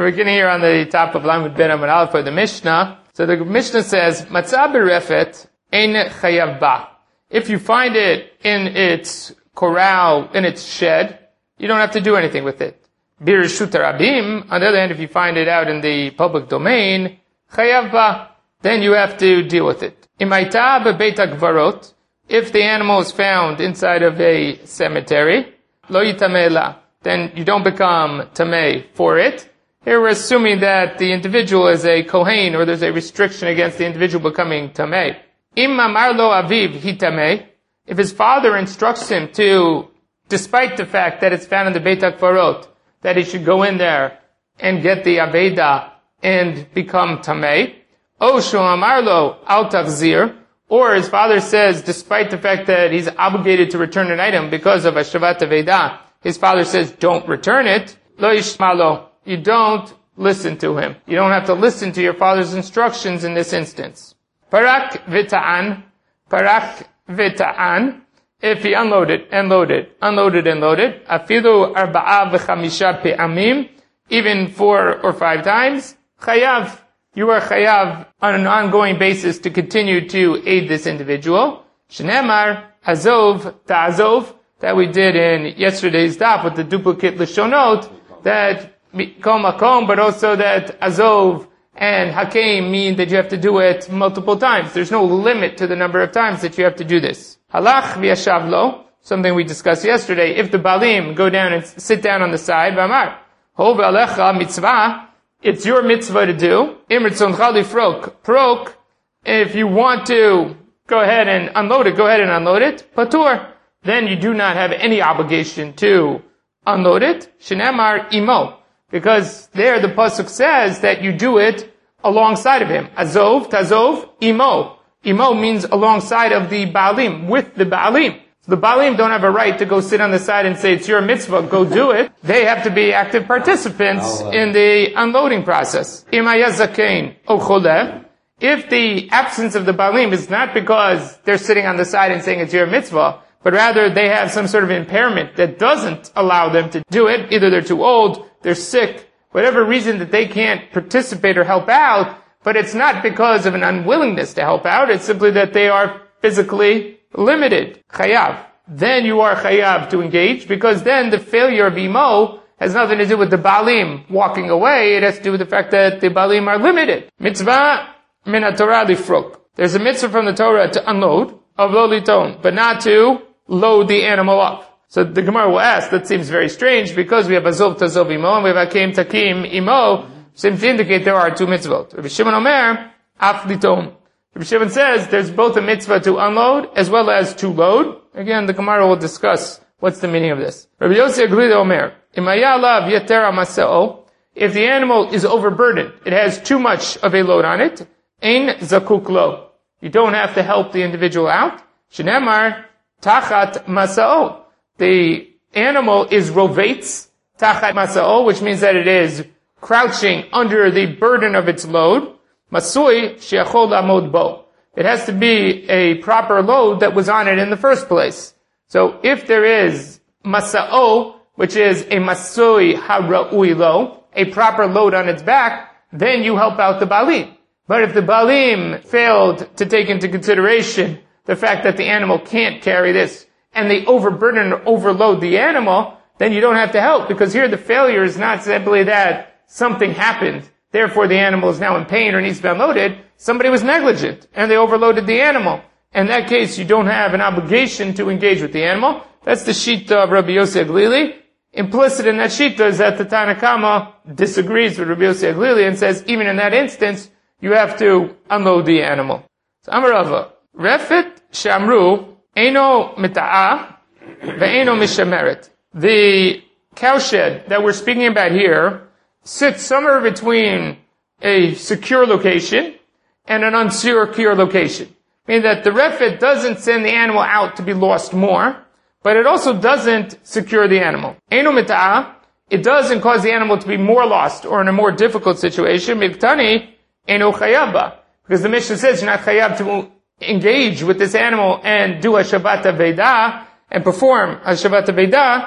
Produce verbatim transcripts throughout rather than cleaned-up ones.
We're beginning here on the top of Lamed Ben Amud Aleph for the Mishnah. So the Mishnah says, Matzah berefet ein chayav ba. If you find it in its corral, in its shed, you don't have to do anything with it. Birshut rabim, on the other hand, if you find it out in the public domain, chayav ba, then you have to deal with it. Imaita bebeit hakvarot, if the animal is found inside of a cemetery, lo yitameh la, then you don't become tameh for it. Here we're assuming that the individual is a kohen, or there's a restriction against the individual becoming tameh. Im amar lo aviv hi tameh, if his father instructs him to, despite the fact that it's found in the Beit HaKvarot, that he should go in there and get the aveda and become tameh, o shu amar lo al tachzir, or his father says, despite the fact that he's obligated to return an item because of a shavat aveda, his father says, don't return it, lo yishma lo, you don't listen to him. You don't have to listen to your father's instructions in this instance. Parak v'ta'an, parak v'ta'an, if he unloaded and loaded, unloaded and loaded, afilu arba'a v'chamisha pe'amim, even four or five times, chayav, you are chayav on an ongoing basis to continue to aid this individual. Shneimar, azov, ta'azov, that we did in yesterday's daf with the duplicate lishonot, that Kol makom, but also that azov and hakim mean that you have to do it multiple times. There's no limit to the number of times that you have to do this. Halach v'yashav lo, something we discussed yesterday. If the balim go down and sit down on the side, v'amar, ho v'alecha mitzvah, it's your mitzvah to do. Im ritzoncha lifrok, prok, if you want to go ahead and unload it, go ahead and unload it. Patur, then you do not have any obligation to unload it. Shneimar imo. Because there the pasuk says that you do it alongside of him. Azov, tazov, imo. Imo means alongside of the baalim, with the baalim. So the baalim don't have a right to go sit on the side and say, it's your mitzvah, go do it. They have to be active participants in the unloading process. Imayazakein o choleh. If the absence of the baalim is not because they're sitting on the side and saying it's your mitzvah, but rather they have some sort of impairment that doesn't allow them to do it, either they're too old, they're sick, whatever reason that they can't participate or help out, but it's not because of an unwillingness to help out, it's simply that they are physically limited. Chayav. Then you are chayav to engage, because then the failure of imo has nothing to do with the baalim walking away, it has to do with the fact that the baalim are limited. Mitzvah min haTorah lifrok. There's a mitzvah from the Torah to unload, of lo liton, but not to load the animal up. So the Gemara will ask, that seems very strange, because we have azov tazov imo, and we have hakim takim imo, seems to indicate there are two mitzvot. Rabbi Shimon omer, af liton. Rabbi Shimon says there's both a mitzvah to unload, as well as to load. Again, the Gemara will discuss what's the meaning of this. Rabbi Yossi Aglida omer, imaya lav yetera maseo, if the animal is overburdened, it has too much of a load on it, ein zakuk lo. You don't have to help the individual out. Shneimar, tachat masao. The animal is rovates, tachat masao, which means that it is crouching under the burden of its load. Masui she'achol lamod bo. It has to be a proper load that was on it in the first place. So if there is masao, which is a masui hara'ui lo, a proper load on its back, then you help out the balim. But if the balim failed to take into consideration the fact that the animal can't carry this, and they overburden or overload the animal, then you don't have to help, because here the failure is not simply that something happened, therefore the animal is now in pain or needs to be unloaded. Somebody was negligent, and they overloaded the animal. In that case, you don't have an obligation to engage with the animal. That's the shita of Rabbi Yossi Aglili. Implicit in that shita is that the Tanna Kama disagrees with Rabbi Yossi Aglili and says, even in that instance, you have to unload the animal. So Amarava, Refet Shamru, Eino mita'ah, ve'eino mishameret. The cowshed that we're speaking about here sits somewhere between a secure location and an unsecure location. Meaning that the refet doesn't send the animal out to be lost more, but it also doesn't secure the animal. Eino mita'ah, it doesn't cause the animal to be more lost or in a more difficult situation. Miktani, eino chayabba. Because the Mishnah says you're not chayab to engage with this animal and do a Shabbat Aveda and perform a Shabbat Aveda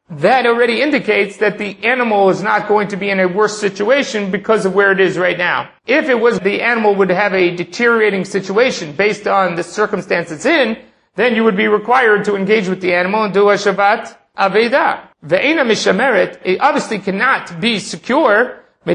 that already indicates that the animal is not going to be in a worse situation because of where it is right now. If it was the animal would have a deteriorating situation based on the circumstance it's in, then you would be required to engage with the animal and do Hashavat Aveda. Ve'ena mishameret, it obviously cannot be secure. The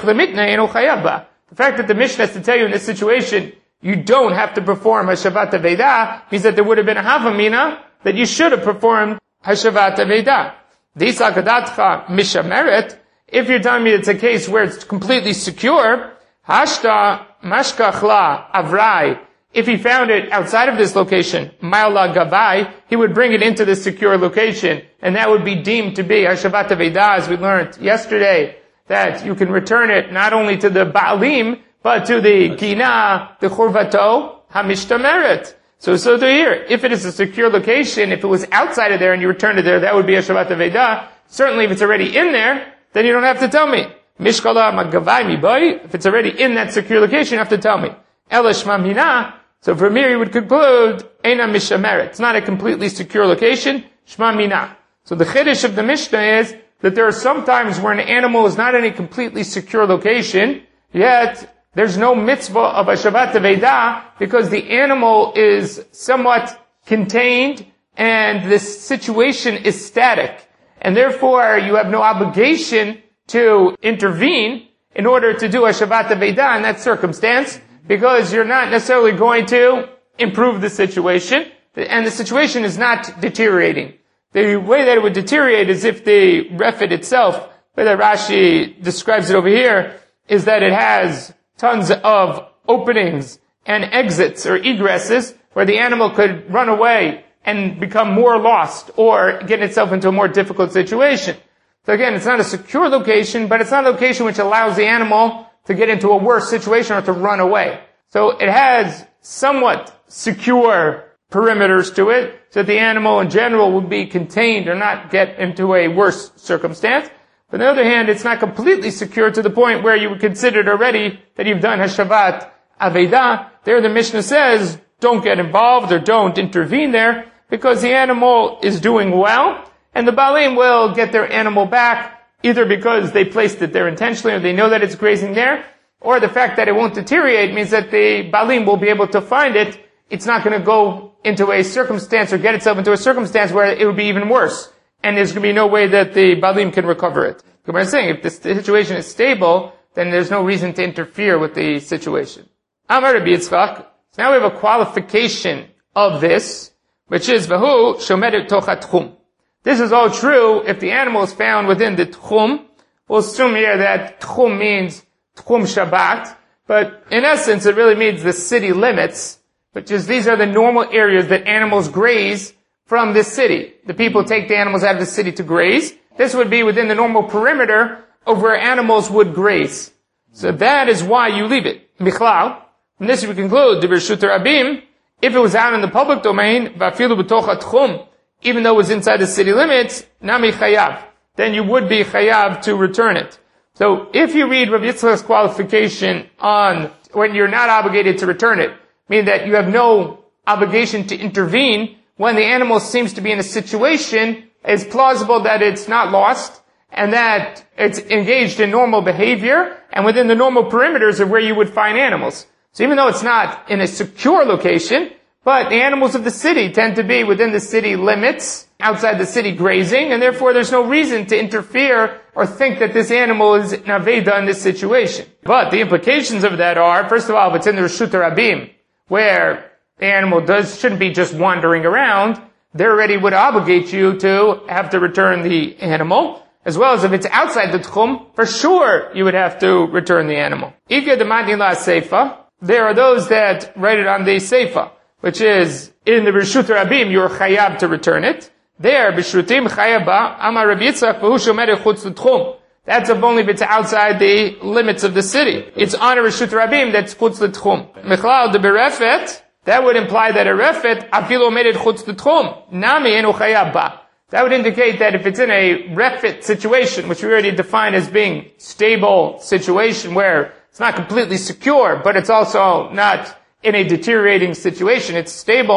fact that the Mishnah has to tell you in this situation, you don't have to perform Hashavat Aveda, means that there would have been a Havamina that you should have performed Hashavat Aveda. Disakadatcha mishameret, if you're telling me it's a case where it's completely secure, Hashta mashkachla avrai, if he found it outside of this location, Ma'ala Gavai, he would bring it into this secure location, and that would be deemed to be Hashavat Aveda, as we learned yesterday, that you can return it not only to the Baalim, but to the Gina, the Churvato, Hamishtameret. So, so to here, if it is a secure location, if it was outside of there and you returned it there, that would be Hashavat Aveda. Certainly if it's already in there, then you don't have to tell me. Mishkala Magavai Mibai, if it's already in that secure location, you have to tell me. Elishma Mina, so from here you would conclude, Eina Mishameret. It's not a completely secure location, Shma Mina. So the chiddush of the Mishnah is that there are some times where an animal is not in a completely secure location, yet there's no mitzvah of Hashavat Aveda because the animal is somewhat contained and the situation is static. And therefore you have no obligation to intervene in order to do Hashavat Aveda in that circumstance, because you're not necessarily going to improve the situation, and the situation is not deteriorating. The way that it would deteriorate is if the refit itself, the way that Rashi describes it over here, is that it has tons of openings and exits or egresses where the animal could run away and become more lost or get itself into a more difficult situation. So again, it's not a secure location, but it's not a location which allows the animal to get into a worse situation or to run away. So it has somewhat secure perimeters to it, so that the animal in general would be contained or not get into a worse circumstance. But on the other hand, it's not completely secure to the point where you would consider it already that you've done Hashavat Aveda. There the Mishnah says, don't get involved or don't intervene there, because the animal is doing well, and the Baalim will get their animal back, either because they placed it there intentionally or they know that it's grazing there, or the fact that it won't deteriorate means that the Baalim will be able to find it. It's not going to go into a circumstance or get itself into a circumstance where it would be even worse. And there's going to be no way that the Baalim can recover it. Gemara is saying, if the situation is stable, then there's no reason to interfere with the situation. Amar Rabbi Yitzchak. So now we have a qualification of this, which is, Vahu shomed tocha tchum. This is all true if the animal is found within the tchum. We'll assume here that tchum means tchum Shabbat, but in essence it really means the city limits, which is these are the normal areas that animals graze from this city. The people take the animals out of the city to graze. This would be within the normal perimeter of where animals would graze. So that is why you leave it. Michlal. From this we conclude, the Birshut Rabim, if it was out in the public domain, vafilu b'tocha tchum, even though it was inside the city limits, nami chayav, then you would be chayav to return it. So if you read Rav Yitzchak's qualification on when you're not obligated to return it, meaning that you have no obligation to intervene when the animal seems to be in a situation, it's plausible that it's not lost and that it's engaged in normal behavior and within the normal perimeters of where you would find animals. So even though it's not in a secure location, but the animals of the city tend to be within the city limits, outside the city grazing, and therefore there's no reason to interfere or think that this animal is an Aveda in this situation. But the implications of that are, first of all, if it's in the Reshut Rabim, where the animal does, shouldn't be just wandering around, they already would obligate you to have to return the animal, as well as if it's outside the Tchum, for sure you would have to return the animal. Ika Demadin La Seifa, there are those that write it on the Seifa, which is, in the Reshut Rabim, you're chayab to return it. There, B'shrutim chayaba, Amar Rabbi Yitzchak, v'hu shomer chutz l'tchum. That's if only if it's outside the limits of the city. It's on a Reshut Rabim that's chutz l'tchum. Mechlal de berefet, that would imply that a refet, afilo omedet chutz l'tchum, nami enu chayab ba. That would indicate that if it's in a refet situation, which we already defined as being stable situation where it's not completely secure, but it's also not in a deteriorating situation, it's stable.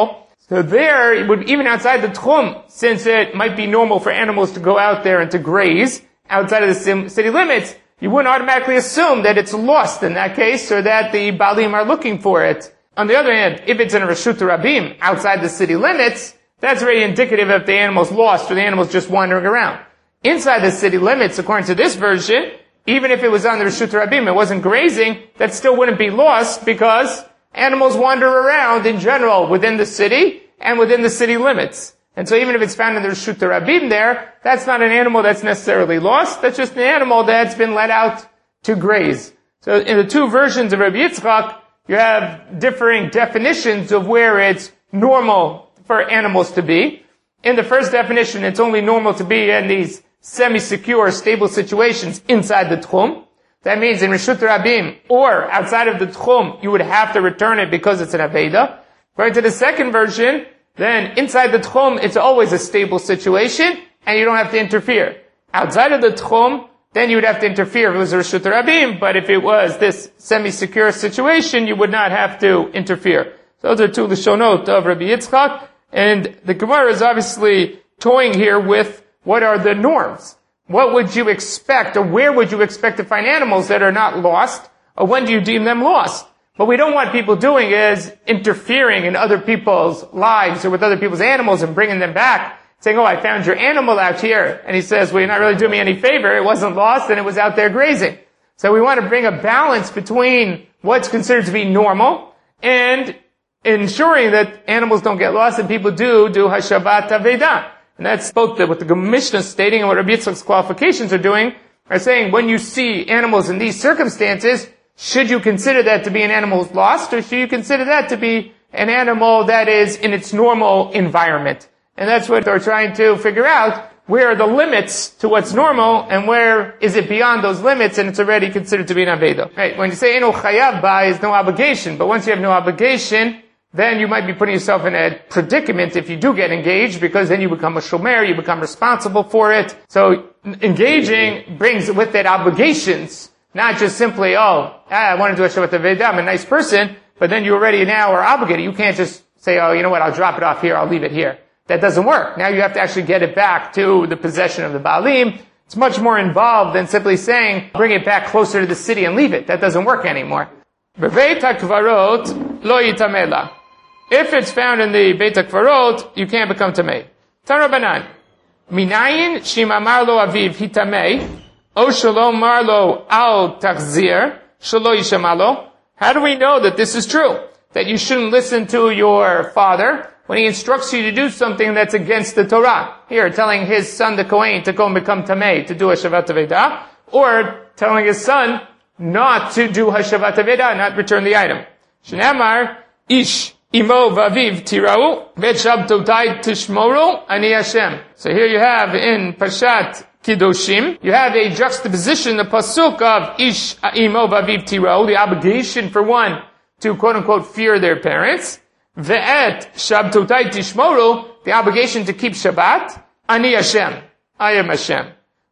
So there, it would, even outside the Tchum, since it might be normal for animals to go out there and to graze outside of the city limits, you wouldn't automatically assume that it's lost in that case, or that the Baalim are looking for it. On the other hand, if it's in a Reshut Rabim, outside the city limits, that's very indicative if the animal's lost or the animal's just wandering around. Inside the city limits, according to this version, even if it was on the Reshut Rabim, it wasn't grazing, that still wouldn't be lost because animals wander around in general within the city and within the city limits. And so even if it's found in the Reshut Rabim there, that's not an animal that's necessarily lost, that's just an animal that's been let out to graze. So in the two versions of Rabbi Yitzchak, you have differing definitions of where it's normal for animals to be. In the first definition, it's only normal to be in these semi-secure, stable situations inside the Tchum. That means in Reshut Rabim or outside of the Tchum, you would have to return it because it's an Aveda. Going to the second version, then inside the Tchum, it's always a stable situation and you don't have to interfere. Outside of the Tchum, then you would have to interfere if it was a Reshut Rabim, but if it was this semi-secure situation, you would not have to interfere. So those are two Lashonot of Rabbi Yitzchak, and the Gemara is obviously toying here with what are the norms. What would you expect, or where would you expect to find animals that are not lost, or when do you deem them lost? What we don't want people doing is interfering in other people's lives or with other people's animals and bringing them back, saying, oh, I found your animal out here. And he says, well, you're not really doing me any favor. It wasn't lost and it was out there grazing. So we want to bring a balance between what's considered to be normal and ensuring that animals don't get lost and people do do Hashavat Aveda. And that's both the, what the Mishnah is stating and what Rabbi Yitzchak's qualifications are doing, are saying when you see animals in these circumstances, should you consider that to be an animal who's lost, or should you consider that to be an animal that is in its normal environment? And that's what they're trying to figure out. Where are the limits to what's normal, and where is it beyond those limits, and it's already considered to be an Aveda? Right? When you say Eno Chayav Ba is no obligation, but once you have no obligation, then you might be putting yourself in a predicament if you do get engaged, because then you become a shomer, you become responsible for it. So engaging brings with it obligations, not just simply, oh, I want to do a Shabbat Aveda, I'm a nice person, but then you already now are obligated. You can't just say, oh, you know what, I'll drop it off here, I'll leave it here. That doesn't work. Now you have to actually get it back to the possession of the Baalim. It's much more involved than simply saying, bring it back closer to the city and leave it. That doesn't work anymore. Beveit HaKvarot lo yitamela. If it's found in the Beit HaKvarot, you can't become tamei. Tarabanan. Minayin shimamar lo aviv hitamei, o shelo mar lo al tachzir, shelo yishamalo. How do we know that this is true? That you shouldn't listen to your father when he instructs you to do something that's against the Torah. Here, telling his son, the Kohen, to go and become tamei, to do Hashavat Aveda, or telling his son not to do Hashavat Aveda, not return the item. Shnamar, ish, imo vaviv tirau, v'shabtotai tishmoru, ani Hashem. So here you have in Pashat Kiddushim, you have a juxtaposition, the pasuk of ish, imo vaviv tirau, the obligation for one to quote unquote fear their parents, ve'et shabtotai tishmoru, the obligation to keep Shabbat, ani Hashem, I am Hashem.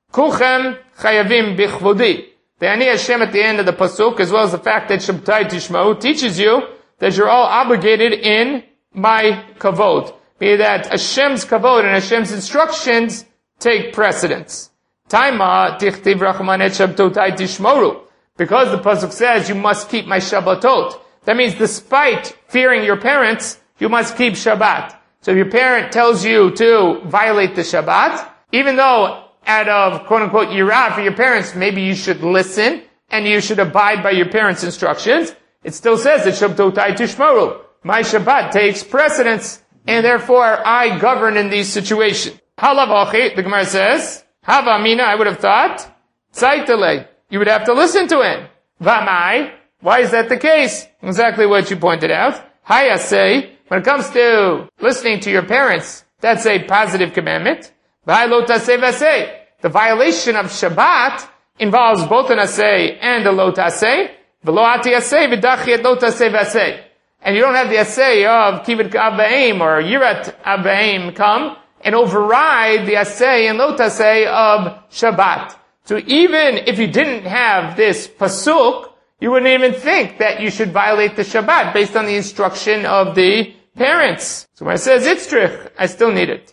Kuchem chayavim bichvodi. The ani Hashem at the end of the pasuk, as well as the fact that Shabtai Tishmoru teaches you that you're all obligated in my kavod. Meaning that Hashem's kavod and Hashem's instructions take precedence. Taima tichtiv rachmanet Shabtotai Tishmoru. Because the pasuk says you must keep my Shabbatot. That means despite fearing your parents, you must keep Shabbat. So if your parent tells you to violate the Shabbat, even though out of quote-unquote yirah for your parents, maybe you should listen and you should abide by your parents' instructions, it still says that Shabtotai Tishmoru. My Shabbat takes precedence, and therefore I govern in these situations. Halavachi, the Gemara says, Hava Mina, I would have thought, Tzaitale, you would have to listen to him. Vamai, why is that the case? Exactly what you pointed out. Hayase, when it comes to listening to your parents, that's a positive commandment. The violation of Shabbat involves both an asay and a lo taseh. And you don't have the asay of kibbut abaim or yirat abaim come and override the asay and lo taseh of Shabbat. So even if you didn't have this pasuk, you wouldn't even think that you should violate the Shabbat based on the instruction of the parents. So when it says itzrich, I still need it.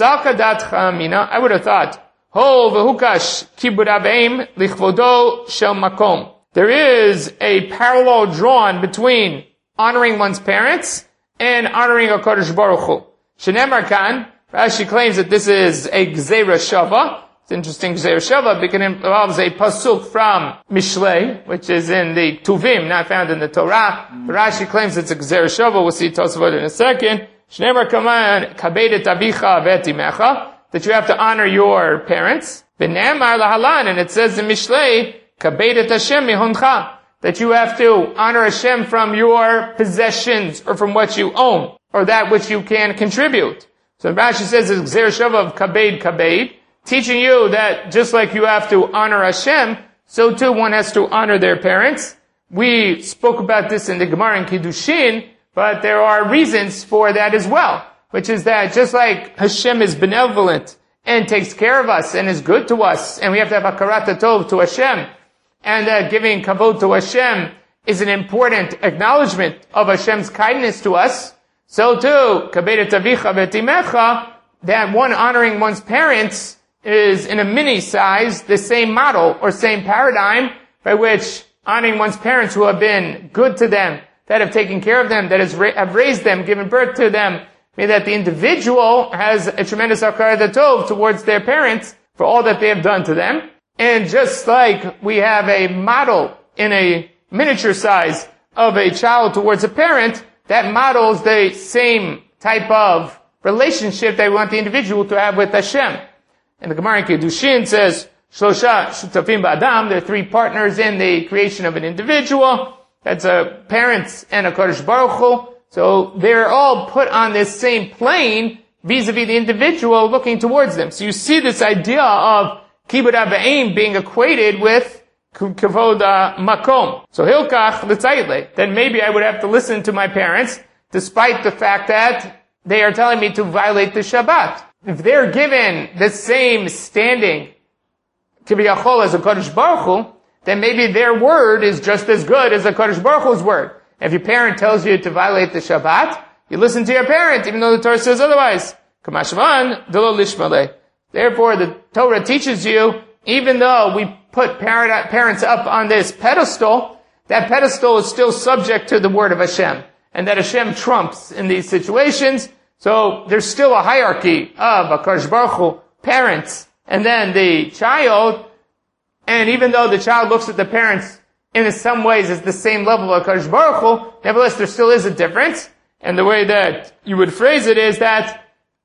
Sakadat mina, I would have thought, ho v'hukash kibud aveim lichvodo shel makom. There is a parallel drawn between honoring one's parents and honoring a Kodesh Baruch Hu. Shenemar kan, Rashi claims that this is a Gzeira Shava. It's interesting, Gzeira Shava, because it involves a pasuk from Mishlei, which is in the Tuvim, not found in the Torah. But Rashi claims it's a Gzeira Shava. We'll see Tosafot in a second. Shenemar kaman kabedet avicha v'etimecha, that you have to honor your parents. V'nemar lahalan, and it says in Mishlei, kabedet Hashem mihoncha, that you have to honor Hashem from your possessions or from what you own, or that which you can contribute. So Rashi says it's Gzeir Shava of kabed kabed, teaching you that just like you have to honor Hashem, so too one has to honor their parents. We spoke about this in the Gemara in Kiddushin, but there are reasons for that as well, which is that just like Hashem is benevolent and takes care of us and is good to us, and we have to have hakarat tov to Hashem, and uh, giving kavod to Hashem is an important acknowledgement of Hashem's kindness to us, so too, kabedet avicha v'etimecha, that one honoring one's parents is in a mini size the same model or same paradigm by which honoring one's parents who have been good to them, that have taken care of them, that has ra- have raised them, given birth to them, mean that the individual has a tremendous hakarat tov towards their parents for all that they have done to them. And just like we have a model in a miniature size of a child towards a parent, that models the same type of relationship that we want the individual to have with Hashem. And the Gemara in Kiddushin says, Shlosha shutafim ba'adam, there are three partners in the creation of an individual. That's a parents and a Kodesh Baruch Hu. So they're all put on this same plane vis-a-vis the individual looking towards them. So you see this idea of Kibud Avayim being equated with Kavod Makom. So Hilkach L'Tzaitle, then maybe I would have to listen to my parents, despite the fact that they are telling me to violate the Shabbat. If they're given the same standing, Kibiyachol, as a Kodesh Baruch Hu, then maybe their word is just as good as a Kodesh Baruch Hu's word. If your parent tells you to violate the Shabbat, you listen to your parent, even though the Torah says otherwise. Kamashvan, Dilo Lishmaleh. Therefore, the Torah teaches you, even though we put parents up on this pedestal, that pedestal is still subject to the word of Hashem, and that Hashem trumps in these situations. So there's still a hierarchy of a Kodesh Baruch Hu, parents, and then the child. And even though the child looks at the parents in some ways as the same level of Kodesh Baruch Hu, nevertheless there still is a difference. And the way that you would phrase it is that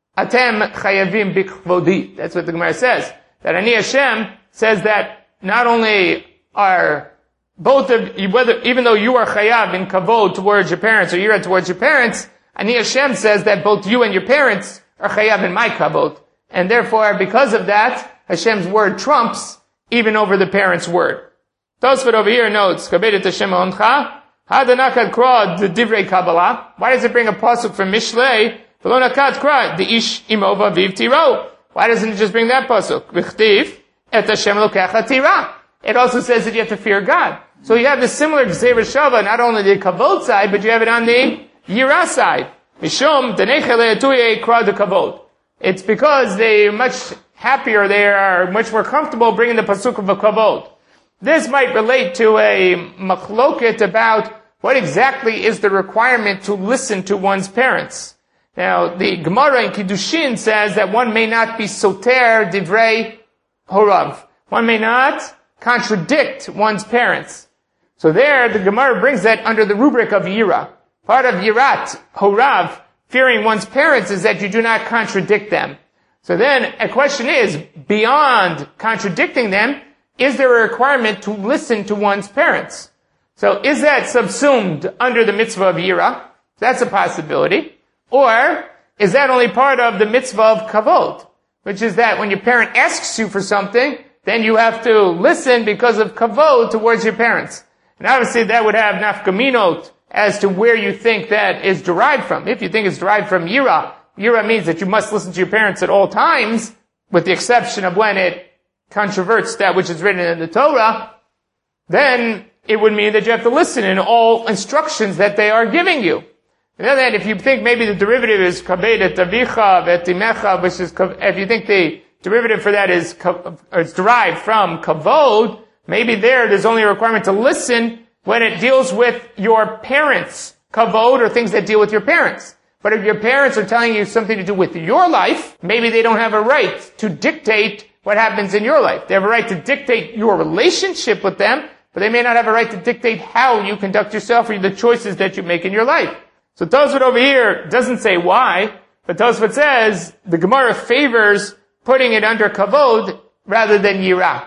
Atem chayavim bikvodi. That's what the Gemara says. That Ani Hashem says that not only are both of you, whether, even though you are chayav in kavod towards your parents or you're towards your parents, Ani Hashem says that both you and your parents are chayav in my kavod. And therefore, because of that, Hashem's word trumps even over the parent's word. Tosfot over here notes, Kabedet Hashem oncha, hadanakad kra the divrei Kabbalah. Why does it bring a pasuk from Mishlei? V'lonakat kra the ish imova viv tiro. Why doesn't it just bring that pasuk? V'chtiv et Hashem lokecha tira. It also says that you have to fear God. So you have the similar Gzeir Shava, not only the kavod side, but you have it on the yirah side. Mishum denechele etuye kra the kavod. It's because they're much happier, they are much more comfortable bringing the pasuk of a kavod. This might relate to a machloket about what exactly is the requirement to listen to one's parents. Now, the Gemara in Kiddushin says that one may not be soter divrei horav. One may not contradict one's parents. So there, the Gemara brings that under the rubric of yira. Part of yirat horav, fearing one's parents, is that you do not contradict them. So then, a question is, beyond contradicting them, is there a requirement to listen to one's parents? So is that subsumed under the mitzvah of yira? That's a possibility. Or is that only part of the mitzvah of kavod? Which is that when your parent asks you for something, then you have to listen because of kavod towards your parents. And obviously that would have nafkaminot as to where you think that is derived from. If you think it's derived from yira, yira means that you must listen to your parents at all times, with the exception of when it controverts that which is written in the Torah, then it would mean that you have to listen in all instructions that they are giving you. On the other hand, if you think maybe the derivative is kabed et avicha v'etimecha, which is, if you think the derivative for that is, or it's derived from kavod, maybe there there's only a requirement to listen when it deals with your parents. Kavod or things that deal with your parents. But if your parents are telling you something to do with your life, maybe they don't have a right to dictate what happens in your life. They have a right to dictate your relationship with them, but they may not have a right to dictate how you conduct yourself or the choices that you make in your life. So Tosfot over here doesn't say why, but Tosfot says the Gemara favors putting it under kavod rather than yirah.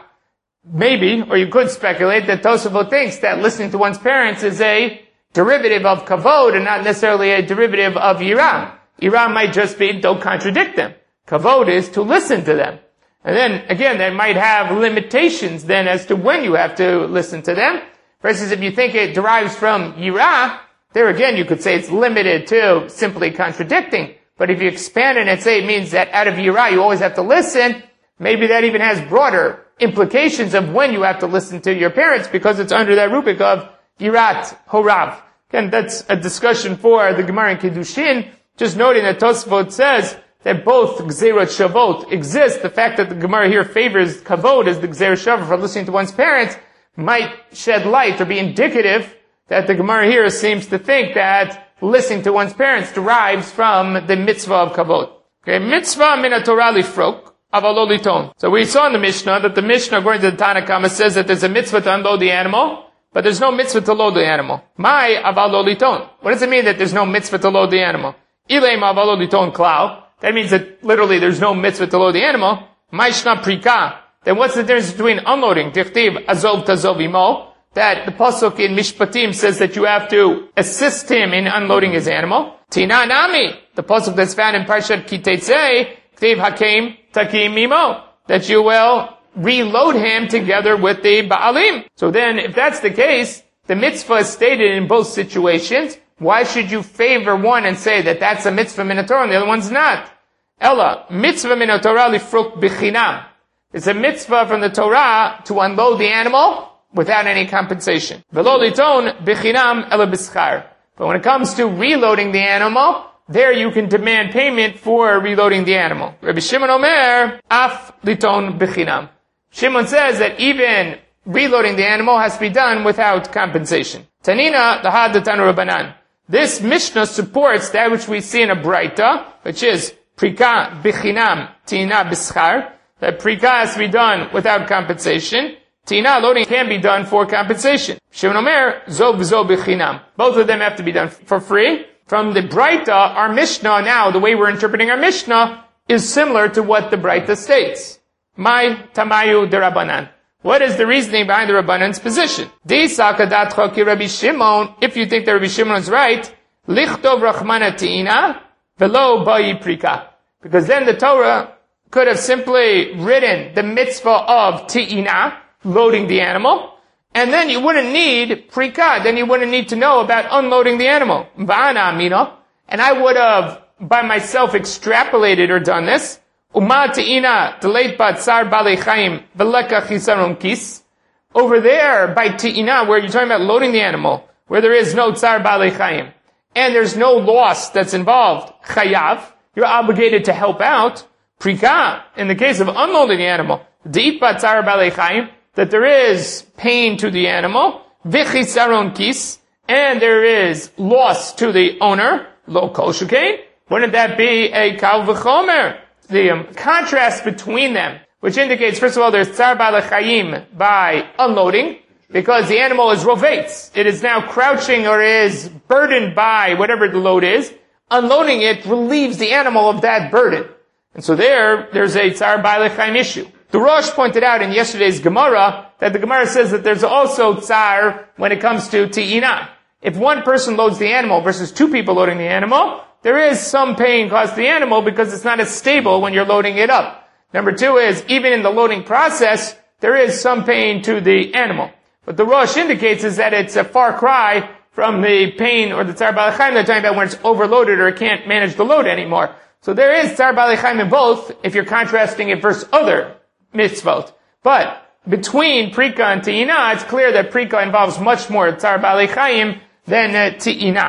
Maybe, or you could speculate that Tosfot thinks that listening to one's parents is a derivative of kavod and not necessarily a derivative of yirah. Yirah might just be don't contradict them. Kavod is to listen to them. And then, again, that might have limitations then as to when you have to listen to them. Versus if you think it derives from yirah, there again you could say it's limited to simply contradicting. But if you expand it and say it means that out of yirah you always have to listen, maybe that even has broader implications of when you have to listen to your parents because it's under that rubric of yirat horav. Again, that's a discussion for the Gemara in Kiddushin. Just noting that Tosfot says that both Gzerot Shavot exist. The fact that the Gemara here favors kavod as the Gzerot Shavot for listening to one's parents might shed light or be indicative that the Gemara here seems to think that listening to one's parents derives from the mitzvah of kavod. Okay, mitzvah min haTorah lifrok, aval lo liton. So we saw in the Mishnah that the Mishnah, according to the Tanna Kama, says that there's a mitzvah to unload the animal, but there's no mitzvah to load the animal. My aval lo liton. What does it mean that there's no mitzvah to load the animal? Ilay aval lo liton klal. That means that literally there's no mitzvah to load the animal. My shna prika. Then what's the difference between unloading? Tichtiv azov tazov imo. That the pasuk in Mishpatim says that you have to assist him in unloading his animal. Tina nami. The pasuk that's found in Parshat Ki Teitzei. Ktiv hakim takim imo. That you will reload him together with the ba'alim. So then, if that's the case, the mitzvah is stated in both situations. Why should you favor one and say that that's a mitzvah min haTorah and the other one's not? Ella, mitzvah min haTorah lifruk b'chinam. It's a mitzvah from the Torah to unload the animal without any compensation. V'lo liton b'chinam ela b'schar. But when it comes to reloading the animal, there you can demand payment for reloading the animal. Rabbi Shimon Omer, af liton b'chinam. Shimon says that even reloading the animal has to be done without compensation. Tanina, the had the Tanu Rabbanan. This Mishnah supports that which we see in a Braita, which is prika b'chinam, tina b'schar. That prika has to be done without compensation. Tina, loading, can be done for compensation. Shimon Omer, zo v'zo b'chinam. Both of them have to be done for free. From the Braita, our Mishnah now, the way we're interpreting our Mishnah, is similar to what the Braita states. Mai tamayu derabanan. What is the reasoning behind the Rabbanan's position? Disakadatcha ki Rabbi Shimon, if you think that Rabbi Shimon is right, lichtov rachmana tina, velo bayi prika. Because then the Torah could have simply written the mitzvah of ti'ina, loading the animal, and then you wouldn't need prika, then you wouldn't need to know about unloading the animal. Va'ana amino, and I would have by myself extrapolated or done this. Uma ti'ina deleit batzar balei chaim veleka chisaron kis. Over there, by ti'ina, where you're talking about loading the animal, where there is no tsar balei chaim, and there's no loss that's involved, chayav, you're obligated to help out. Prika, in the case of unloading the animal, deit batzar balei chaim, that there is pain to the animal, v'chisaron kis, and there is loss to the owner, lo kol shekain. Wouldn't that be a kal v'chomer? The um, contrast between them, which indicates, first of all, there's tsar balei chaim by unloading, because the animal is rovetz. It is now crouching or is burdened by whatever the load is. Unloading it relieves the animal of that burden. And so there, there's a tsar balei chaim issue. The Rosh pointed out in yesterday's Gemara that the Gemara says that there's also tsar when it comes to ti'ina. If one person loads the animal versus two people loading the animal, there is some pain caused to the animal because it's not as stable when you're loading it up. Number two is, even in the loading process, there is some pain to the animal. What the Rosh indicates is that it's a far cry from the pain or the tsar balei chaim they're talking about when it's overloaded or it can't manage the load anymore. So there is tsar balei chaim in both if you're contrasting it versus other mitzvot. But between prika and ti'ina, it's clear that prika involves much more tsar balei chaim than uh, ti'ina.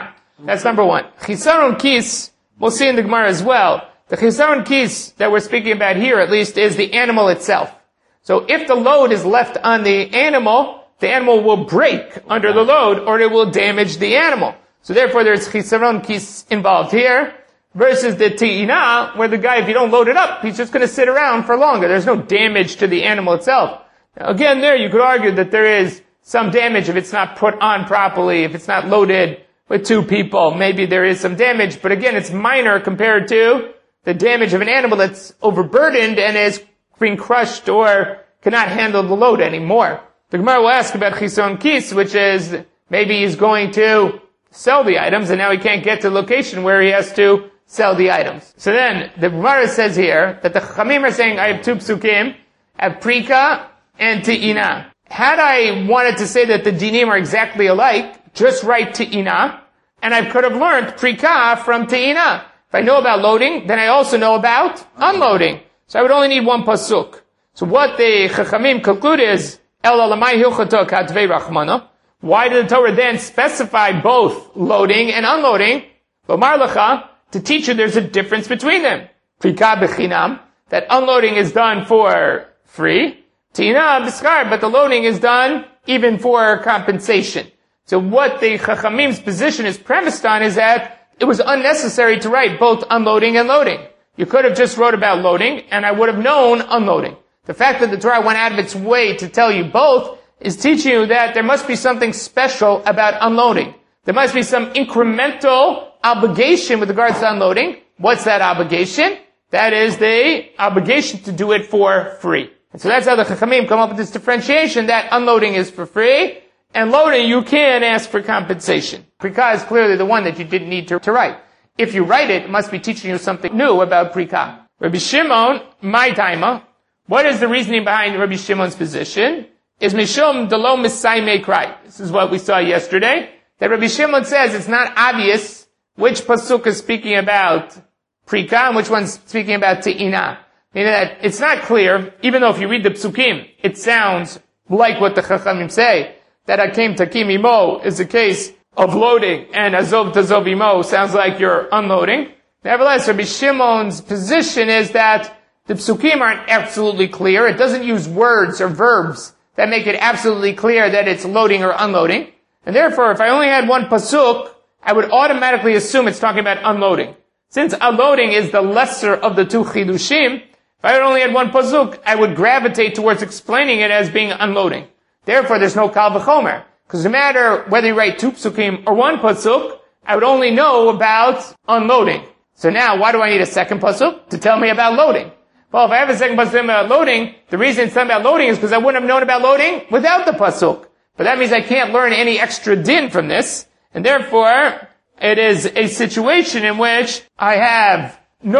That's number one. Chisaron kis, we'll see in the Gemara as well. The chisaron kis that we're speaking about here, at least, is the animal itself. So if the load is left on the animal, the animal will break under the load, or it will damage the animal. So therefore, there's chisaron kis involved here, versus the te'ina, where the guy, if you don't load it up, he's just going to sit around for longer. There's no damage to the animal itself. Now, again, there you could argue that there is some damage if it's not put on properly, if it's not loaded with two people. Maybe there is some damage, but again, it's minor compared to the damage of an animal that's overburdened and is being crushed or cannot handle the load anymore. The Gemara will ask about chisaron kis, which is maybe he's going to sell the items and now he can't get to the location where he has to sell the items. So then, the Gemara says here that the Chachamim are saying, I have two psukim, I have prika and te'ina. Had I wanted to say that the dinim are exactly alike, just write te'ina, and I could have learned prika from te'ina. If I know about loading, then I also know about unloading. So I would only need one pasuk. So what the Chachamim conclude is, El alamai hilchato katvei rachmana. Why did the Torah then specify both loading and unloading? Lomar lecha, to teach you there's a difference between them. Prika bechinam, that unloading is done for free. Tina b'skar, but the loading is done even for compensation. So what the Chachamim's position is premised on is that it was unnecessary to write both unloading and loading. You could have just wrote about loading, and I would have known unloading. The fact that the Torah went out of its way to tell you both is teaching you that there must be something special about unloading. There must be some incremental obligation with regards to unloading. What's that obligation? That is the obligation to do it for free. And so that's how the Chachamim come up with this differentiation that unloading is for free, and loading you can ask for compensation. Prika is clearly the one that you didn't need to, to write. If you write it, it must be teaching you something new about Prika. Rabbi Shimon, my taima, what is the reasoning behind Rabbi Shimon's position? Is Mishum Delo Misai Cry. This is what we saw yesterday. That Rabbi Shimon says it's not obvious which pasuk is speaking about Prika and which one's speaking about Te'ina. Meaning that it's not clear, even though if you read the psukim, it sounds like what the Chachamim say, that Hakim Takim Imo is a case of loading, and Azov Tazov Imo sounds like you're unloading. Nevertheless, Rabbi Shimon's position is that the psukim aren't absolutely clear. It doesn't use words or verbs that make it absolutely clear that it's loading or unloading. And therefore, if I only had one pasuk, I would automatically assume it's talking about unloading. Since unloading is the lesser of the two chidushim, if I only had one pasuk, I would gravitate towards explaining it as being unloading. Therefore, there's no kal v'chomer. Because no matter whether you write two psukim or one pasuk, I would only know about unloading. So now, why do I need a second pasuk? To tell me about loading. Well, if I have a second pasuk about loading, the reason it's talking about loading is because I wouldn't have known about loading without the pasuk. But that means I can't learn any extra din from this, and therefore, it is a situation in which I have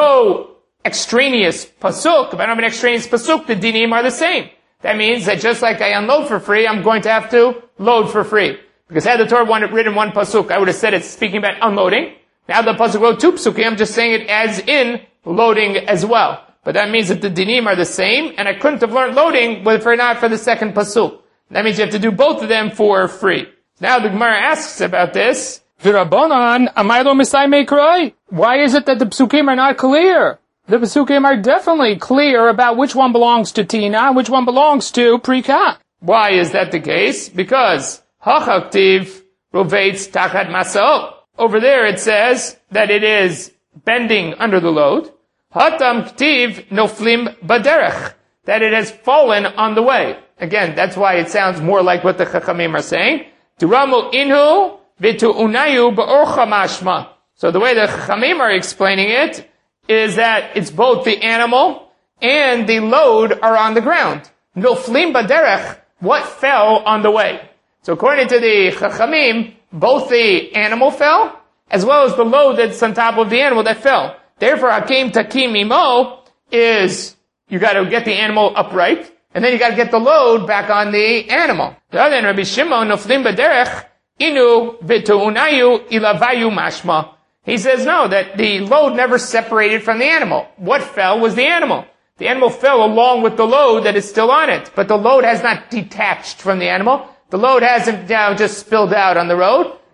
no extraneous pasuk. If I don't have an extraneous pasuk, the dinim are the same. That means that just like I unload for free, I'm going to have to load for free. Because had the Torah written one pasuk, I would have said it's speaking about unloading. Now the pasuk wrote two psukim, I'm just saying it as in loading as well. But that means that the dinim are the same, and I couldn't have learned loading if or not for the second pasuk. That means you have to do both of them for free. Now the Gemara asks about this. V'Rabbanan, amaylo misai mekroi? Why is it that the psukim are not clear? The psukim are definitely clear about which one belongs to Tina, which one belongs to Prika. Why is that the case? Because hachaktiv rovates tachat masao. Over there it says that it is bending under the load. Hatam ktiv noflim baderech, that it has fallen on the way. Again, that's why it sounds more like what the Chachamim are saying. Turamu inhu v'tu unayu ba'orcha mashma. So the way the Chachamim are explaining it is that it's both the animal and the load are on the ground. Noflim baderech, what fell on the way? So according to the Chachamim, both the animal fell, as well as the load that's on top of the animal that fell. Therefore, Hakim Takim Imo is, you gotta get the animal upright, and then you gotta get the load back on the animal. The other than Rabbi Shimon, Noflim baderech, inu v'tu'unayu ilavayu mashma. He says no, that the load never separated from the animal. What fell was the animal. The animal fell along with the load that is still on it, but the load has not detached from the animal. The load hasn't now just spilled out on the road.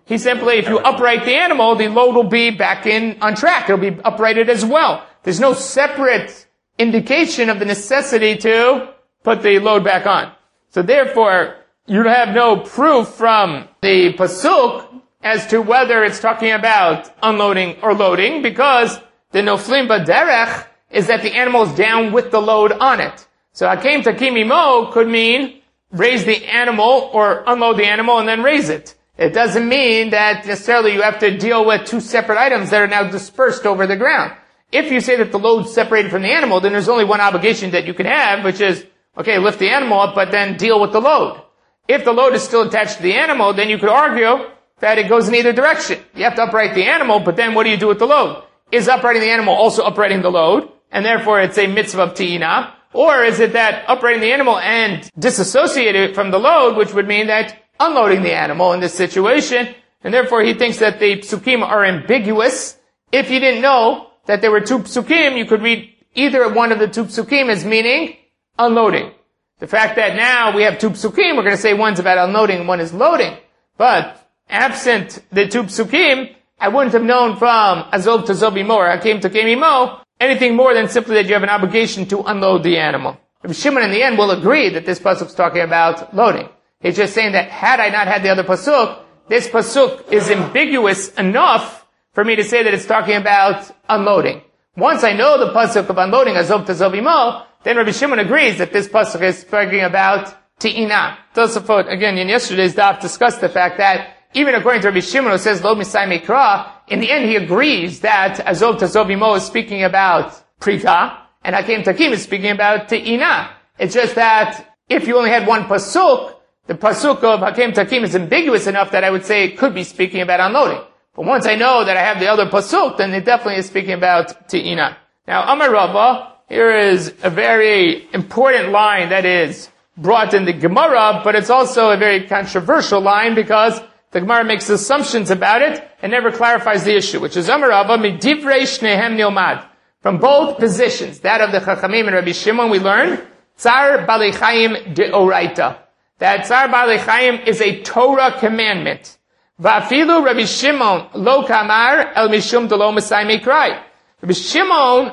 He simply, if you upright the animal, the load will be back in on track. It'll be uprighted as well. There's no separate indication of the necessity to put the load back on. So therefore, you have no proof from the pasuk as to whether it's talking about unloading or loading, because the noflim b'derech is that the animal is down with the load on it. So hakem takim imo could mean raise the animal or unload the animal and then raise it. It doesn't mean that necessarily you have to deal with two separate items that are now dispersed over the ground. If you say that the load's separated from the animal, then there's only one obligation that you can have, which is, okay, lift the animal up, but then deal with the load. If the load is still attached to the animal, then you could argue that it goes in either direction. You have to upright the animal, but then what do you do with the load? Is uprighting the animal also uprighting the load, and therefore it's a mitzvah of ti'ina? Or is it that uprighting the animal and disassociate it from the load, which would mean that unloading the animal in this situation, and therefore he thinks that the psukim are ambiguous. If you didn't know that there were two psukim, you could read either one of the two psukim as meaning unloading. The fact that now we have two psukim, we're going to say one's about unloading and one is loading. But absent the two psukim, I wouldn't have known from azov to zobimo or hakem to kemimo anything more than simply that you have an obligation to unload the animal. Rabbi Shimon in the end will agree that this pasuk is talking about loading. He's just saying that had I not had the other pasuk, this pasuk is ambiguous enough for me to say that it's talking about unloading. Once I know the pasuk of unloading, azov to zovimo, then Rabbi Shimon agrees that this pasuk is speaking about ti'ina. Tosafot, again, in yesterday's daf discussed the fact that even according to Rabbi Shimon, who says lo misai mikra, in the end he agrees that azov to zovimo is speaking about prika, and hakem takim is speaking about ti'ina. It's just that if you only had one pasuk, the pasuk of hakem takim is ambiguous enough that I would say it could be speaking about unloading. But once I know that I have the other pasuk, then it definitely is speaking about ti'ina. Now, Amar Rava, here is a very important line that is brought in the Gemara, but it's also a very controversial line because the Gemara makes assumptions about it and never clarifies the issue, which is Amar Rava, midivrei shnehem nilmad. From both positions, that of the Chachamim and Rabbi Shimon, we learn Tsar Balei Chaim deoraita. That Tsar Balei Chaim is a Torah commandment. Va'afilu Rabbi Shimon lo kamar el mishum delo masai mikrai. Rabbi Shimon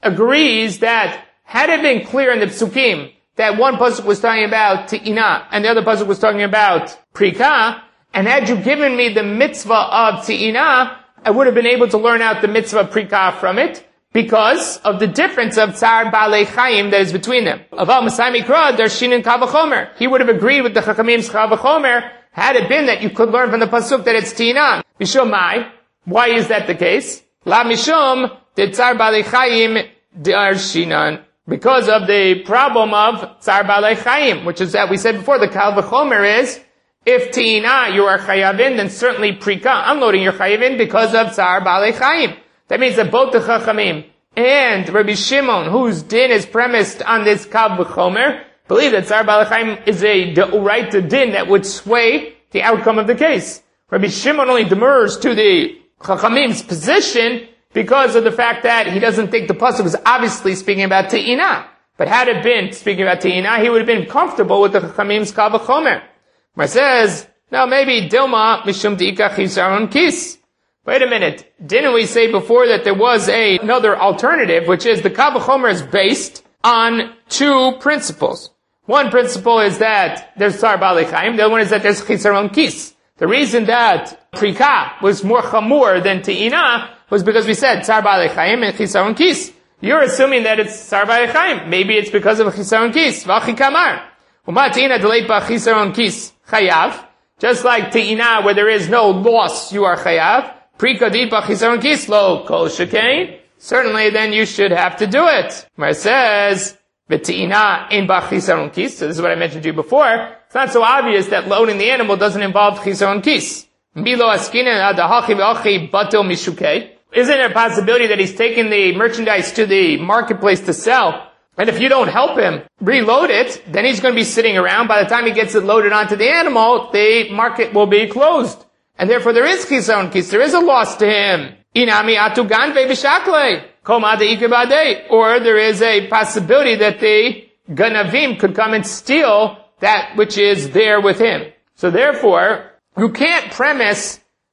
agrees that had it been clear in the psukim that one pasuk was talking about ti'ina and the other pasuk was talking about prika, and had you given me the mitzvah of ti'ina, I would have been able to learn out the mitzvah of prika from it, because of the difference of Tsar Balei Chaim that is between them. Aval Masai Mikra, there's Shinin Kal V'chomer. He would have agreed with the Chachamim's Kal V'chomer had it been that you could learn from the pasuk that it's Ti'ina. Mishum Mai. Why is that the case? La Mishum de Tsar Balei Chaim Dar Shinan. Because of the problem of Tsar Balei Chaim, which is that we said before, the Kal V'chomer is, if Ti'ina you are Chayavin, then certainly Prika, unloading your Chayavin because of Tsar Balei Chaim. That means that both the Chachamim and Rabbi Shimon, whose din is premised on this Kal V'chomer, believe that Tsar Balei Chaim is a de'uraita din that would sway the outcome of the case. Rabbi Shimon only demurs to the Chachamim's position because of the fact that he doesn't think the pasuk is obviously speaking about Te'ina. But had it been speaking about Te'ina, he would have been comfortable with the Chachamim's Kal V'chomer. Where it says, now maybe Dilma Mishum De'ika Chisaron Kis. Wait a minute. Didn't we say before that there was a, another alternative, which is the Kal V'chomer is based on two principles. One principle is that there's Tsar Balei Chaim. The other one is that there's Chisaron Kis. The reason that Prika was more chamur than Te'ina was because we said Tsar Balei Chaim and Chisaron Kis. You're assuming that it's Tsar Balei Chaim. Maybe it's because of Chisaron Kis. V'achi kamar. Uma Te'ina deleipa Chisaron Kis chayav. Just like Te'ina, where there is no loss, you are chayav. Prika dipa Chisaron Kis lo kol shekain. Certainly, then you should have to do it. Where it says, V'te'ina in ba Chisaron Kis. So this is what I mentioned to you before. It's not so obvious that loading the animal doesn't involve Chisaron Kis. Milo askinen adahachi v'achi batel mishukei. Isn't there a possibility that he's taking the merchandise to the marketplace to sell? And if you don't help him reload it, then he's going to be sitting around. By the time he gets it loaded onto the animal, the market will be closed. And therefore there is Chisaron Kis. There is a loss to him. Inami atu ganve v'shakle. Koma de'ikibadei. Or there is a possibility that the ganavim could come and steal that which is there with him. So therefore, you can't premise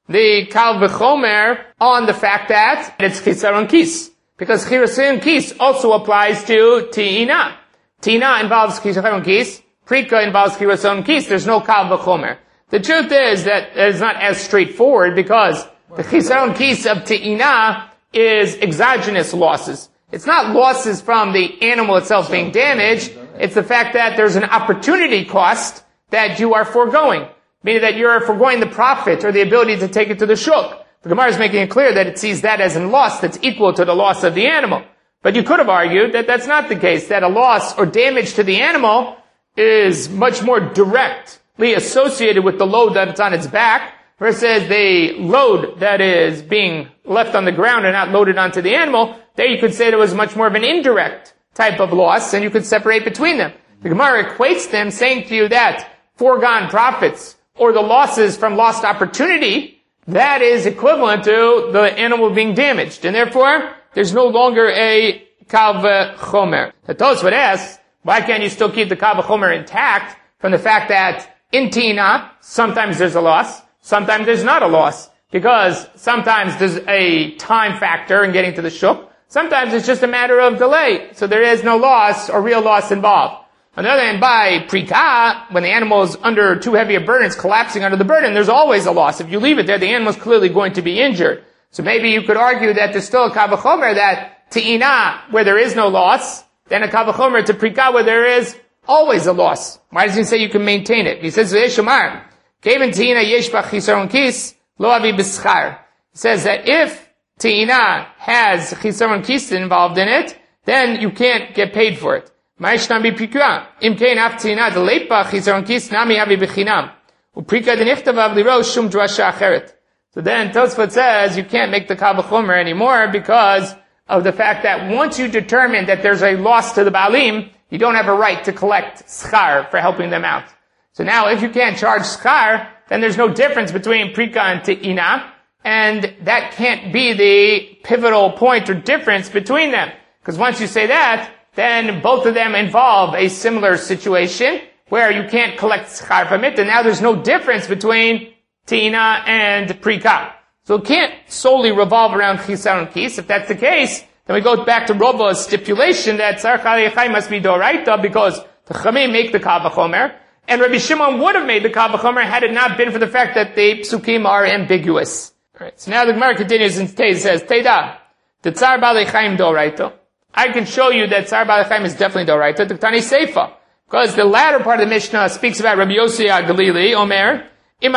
the Kal V'chomer on the fact that it's Chisaron Kis. Because Chisaron Kis also applies to Ti'ina. Ti'ina involves Chisaron Kis. Prika involves Chisaron Kis. There's no Kal V'chomer. The truth is that it's not as straightforward because the Chisaron Kis of Ti'ina is exogenous losses. It's not losses from the animal itself being damaged. It's the fact that there's an opportunity cost that you are foregoing. Meaning that you're foregoing the profit or the ability to take it to the shuk. The Gemara is making it clear that it sees that as a loss that's equal to the loss of the animal. But you could have argued that that's not the case, that a loss or damage to the animal is much more directly associated with the load that's on its back versus the load that is being left on the ground and not loaded onto the animal. There you could say there was much more of an indirect type of loss, and you could separate between them. The Gemara equates them, saying to you that foregone profits or the losses from lost opportunity, that is equivalent to the animal being damaged. And therefore, there's no longer a Kal V'chomer. The Tosfot asks, why can't you still keep the Kal V'chomer intact from the fact that in Tina, sometimes there's a loss, sometimes there's not a loss. Because sometimes there's a time factor in getting to the shuk, sometimes it's just a matter of delay. So there is no loss or real loss involved. On the other hand, by Prika, when the animal is under too heavy a burden, it's collapsing under the burden, there's always a loss. If you leave it there, the animal is clearly going to be injured. So maybe you could argue that there's still a Kal V'chomer that Ti'ina, where there is no loss, then a Kal V'chomer to Prika, where there is always a loss. Why does he say you can maintain it? He says, Shomar, Kevin Ti'ina yesh bach chisaron kis, lo avi b'schar. He says that if Ti'ina has chisaron kis involved in it, then you can't get paid for it. Ma'ishtam b'prika. Im kein af Ti'ina deleipa chisaron kis nami avi b'chinam. U'prika denichtavav liro shum drasha acheret. So then Tosfot says you can't make the Kal V'chomer anymore because of the fact that once you determine that there's a loss to the Baalim, you don't have a right to collect schar for helping them out. So now if you can't charge schar, then there's no difference between Prika and Te'ina, and that can't be the pivotal point or difference between them. Because once you say that, then both of them involve a similar situation where you can't collect schar from it, and now there's no difference between Te'ina and Prika. So it can't solely revolve around Chisaron Kis. If that's the case, then we go back to Rova's stipulation that Tzar Chal Yechai must be Doraita because the Chamim make the Kal V'chomer, and Rabbi Shimon would have made the Kal V'chomer had it not been for the fact that the psukim are ambiguous. Alright, so now the Gemara continues and says, Teida, the Tzar Ba'alei Chaim Doraita. I can show you that Tzar Ba'alei Chaim is definitely Doraita, the Tani Seifa. Because the latter part of the Mishnah speaks about Rabbi Yossi HaGalili, Omer, if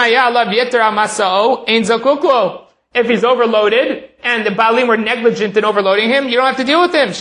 he's overloaded, and the Baalim were negligent in overloading him, you don't have to deal with him.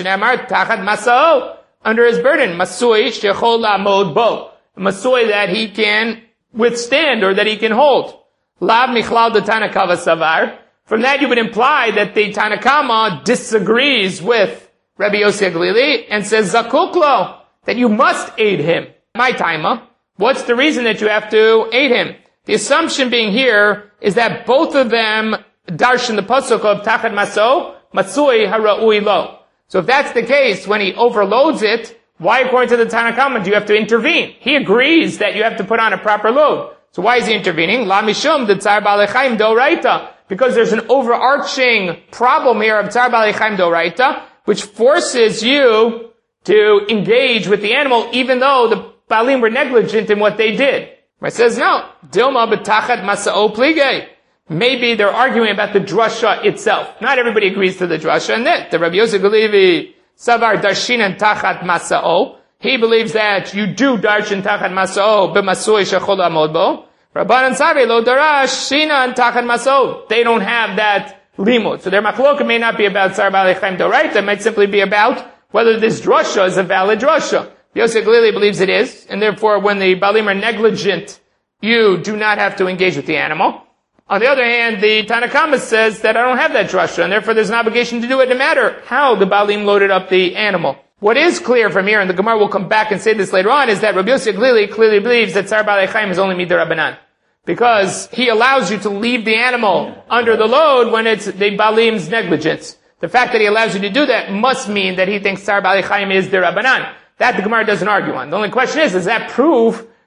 Under his burden. Masui shechol la'amod bo. A masui that he can withstand, or that he can hold. Lav michlal de Tanakava savar. From that you would imply that the Tanakama disagrees with Rabbi Yossi HaGalili, and says zakuklo, that you must aid him. My taima. What's the reason that you have to aid him? The assumption being here is that both of them darshan the pasuk of tachat maso, matsui hara'ui lo. So if that's the case, when he overloads it, why according to the Tanakama do you have to intervene? He agrees that you have to put on a proper load. So why is he intervening? La mishum de Tzar Ba'alei Chaim Doraita. Because there's an overarching problem here of Tzar Ba'alei Chaim Doraita, which forces you to engage with the animal even though the Baalim were negligent in what they did. It says, no. Dilma betachat masa'o pligay. Maybe they're arguing about the drasha itself. Not everybody agrees to the drasha. And that, the Rabbi Yossi HaGalili, savar darshinan tachat masa'o. He believes that you do darshan tachat masa'o b'masui shechol amod bo. Rabbanan savi lo darash shinan tachat masa'o. They don't have that limud. So their machloka may not be about Tzar Ba'alei Chaim Doraita. It might simply be about whether this drasha is a valid drasha. Yossi HaGalili believes it is, and therefore when the Baalim are negligent, you do not have to engage with the animal. On the other hand, the Tanakama says that I don't have that drasha, and therefore there's an obligation to do it no matter how the Baalim loaded up the animal. What is clear from here, and the Gemara will come back and say this later on, is that Rabbi Yossi HaGalili clearly believes that Tzar Ba'alei Chaim is only mid'Rabbanan. Because he allows you to leave the animal under the load when it's the Baalim's negligence. The fact that he allows you to do that must mean that he thinks Tzar Ba'alei Chaim is d'Rabbanan. That the Gemara doesn't argue on. The only question is, does that prove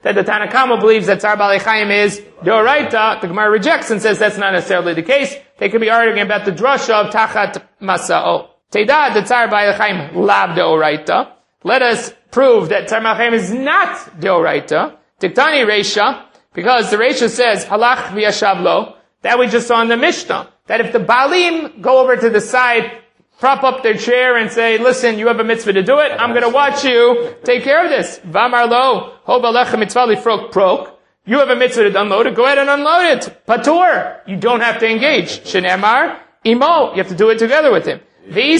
that the Tanakama believes that Tzar Baalei Chaim is Deoraita, the Gemara rejects and says that's not necessarily the case. They could be arguing about the drasha of Tachat Masa'o. Teida, the Tzar Baalei Chaim Lav Deoraita. Let us prove that Tzar Baalei Chaim is not Deoraita. Tiktani Reisha, because the Reisha says, Halach v'yashavlo, that we just saw in the Mishnah, that if the Baalim go over to the side, prop up their chair and say, listen, you have a mitzvah to do it, I'm going to watch you take care of this. V'amar lo, hob alecha mitzvah lifrok prok. You have a mitzvah to unload it, go ahead and unload it. Patur, you don't have to engage. Shenemar, imo, you have to do it together with him. If you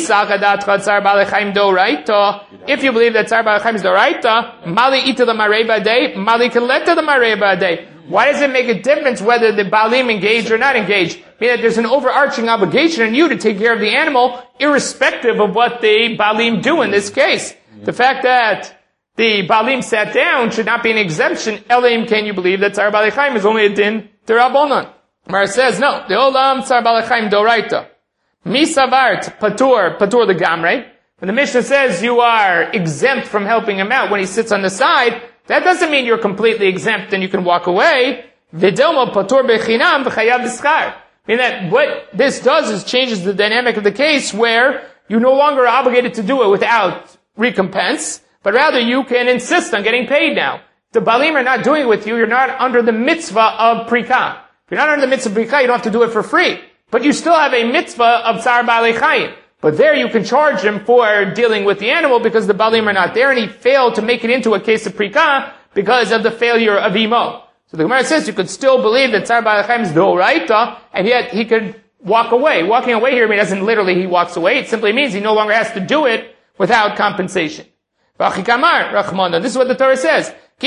believe that Tzar Baalei Chaim is Doraita, Mali ita the Marei Ba'adei, Mali Kaleta the Marei Ba'adei. Why does it make a difference whether the Baalim engage or not engage? Meaning that there's an overarching obligation on you to take care of the animal, irrespective of what the Baalim do in this case. The fact that the Baalim sat down should not be an exemption. Elim, can you believe that Tzar Baalei Chaim is only a din D'Rabbanan? Mar says, no, the Olam Tzar Baalei Chaim Doraita. Misavart patur, patur the gamre. When the Mishnah says you are exempt from helping him out when he sits on the side, that doesn't mean you're completely exempt and you can walk away. V'delmo patur bechinam v'chayav b'schar. Meaning that what this does is changes the dynamic of the case where you no longer are obligated to do it without recompense, but rather you can insist on getting paid now. If the Baalim are not doing it with you, you're not under the mitzvah of prika. If you're not under the mitzvah of prika, you don't have to do it for free. But you still have a mitzvah of Tzar Baalei Chaim. But there you can charge him for dealing with the animal because the Baalim are not there and he failed to make it into a case of prika because of the failure of imo. So the Gemara says you could still believe that Tzar Baalei Chaim is Doraita and yet he could walk away. Walking away here doesn't literally he walks away. It simply means he no longer has to do it without compensation. This is what the Torah says.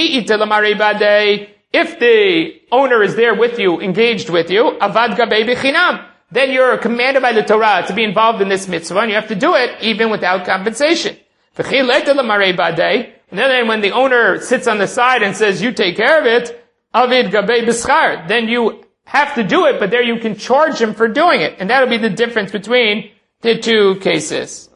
If the owner is there with you, engaged with you, avad gabei b'chinam, then you're commanded by the Torah to be involved in this mitzvah, and you have to do it even without compensation. And then when the owner sits on the side and says, you take care of it, avid gabei b'schar, then you have to do it, but there you can charge him for doing it. And that'll be the difference between the two cases.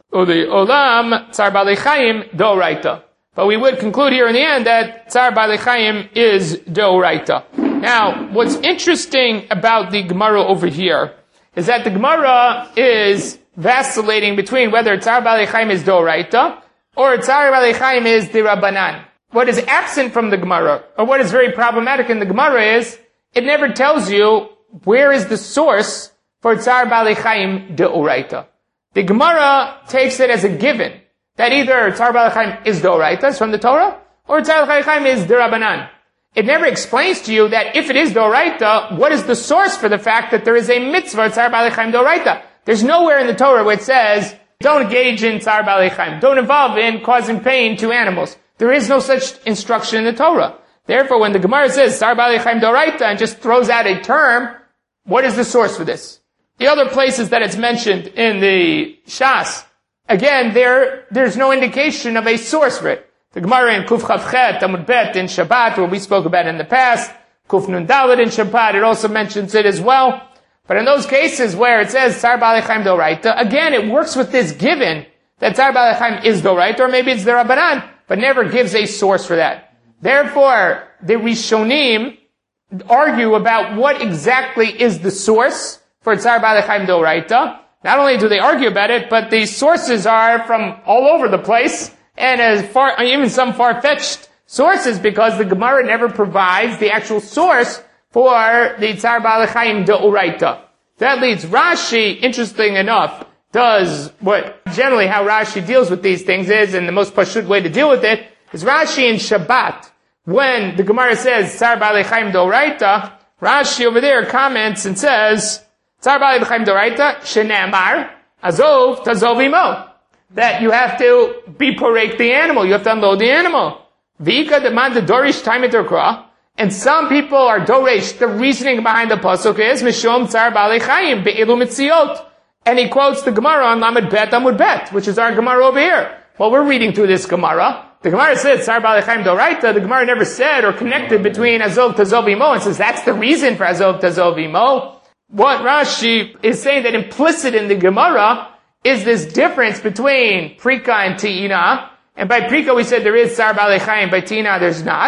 Olam Tzar Baalei Chaim Doraita. But we would conclude here in the end that Tzar Baalei Chaim is Doraita. Now, what's interesting about the Gemara over here is that the Gemara is vacillating between whether Tzar Baalei Chaim is Doraita or Tzar Baalei Chaim is D'Rabbanan. What is absent from the Gemara, or what is very problematic in the Gemara is, it never tells you where is the source for Tzar Baalei Chaim D'Oraita. The Gemara takes it as a given that either Tzar Baalei Chaim is D'Oraita, it's from the Torah, or Tzar Baalei Chaim is D'Rabbanan. It never explains to you that if it is D'Oraita, what is the source for the fact that there is a mitzvah Tzar Baalei Chaim D'Oraita? There's nowhere in the Torah where it says, don't engage in Tzar Baalei Chaim, don't involve in causing pain to animals. There is no such instruction in the Torah. Therefore, when the Gemara says Tzar Baalei Chaim D'Oraita and just throws out a term, what is the source for this? The other places that it's mentioned in the Shas, again, there, there's no indication of a source for it. The Gemara in Kuf Chav Chet, Amud Bet in Shabbat, where we spoke about it in the past, Kuf Nun Dalet in Shabbat, it also mentions it as well. But in those cases where it says Tzar Baalei Chaim D'Oraita, again, it works with this given that Tzar Baalei Chaim is D'Oraita, or maybe it's the Rabbanan, but never gives a source for that. Therefore, the Rishonim argue about what exactly is the source for Tzar Baalei Chaim D'Oraita. Not only do they argue about it, but the sources are from all over the place, and as far, even some far-fetched sources, because the Gemara never provides the actual source for the Tzar Baalei Chaim D'Oraita. That leads Rashi, interesting enough, does what generally how Rashi deals with these things is, and the most pashut way to deal with it, is Rashi in Shabbat. When the Gemara says Tzar Baalei Chaim D'Oraita, Rashi over there comments and says, Tzar Baalei Chaim D'Oraita, Shene'amar, Azov Tazov Imo. That you have to be porek the animal, you have to unload the animal. V'ika demand the Dorish Taimet Kra. And some people are Dorish. The reasoning behind the pasuk is Mishom Tzar Baalei Chaim Be'elu Mitziot. And he quotes the Gemara on Lamed Bet Amud Bet, which is our Gemara over here. Well, we're reading through this Gemara. The Gemara said Tzar Baalei Chaim D'Oraita. The Gemara never said or connected between Azov Tazov Imo and says that's the reason for Azov Tazov Imo. What Rashi is saying that implicit in the Gemara is this difference between Prika and Te'ina. And by Prika we said there is Tzar Baalei Chaim, by Te'ina there's not.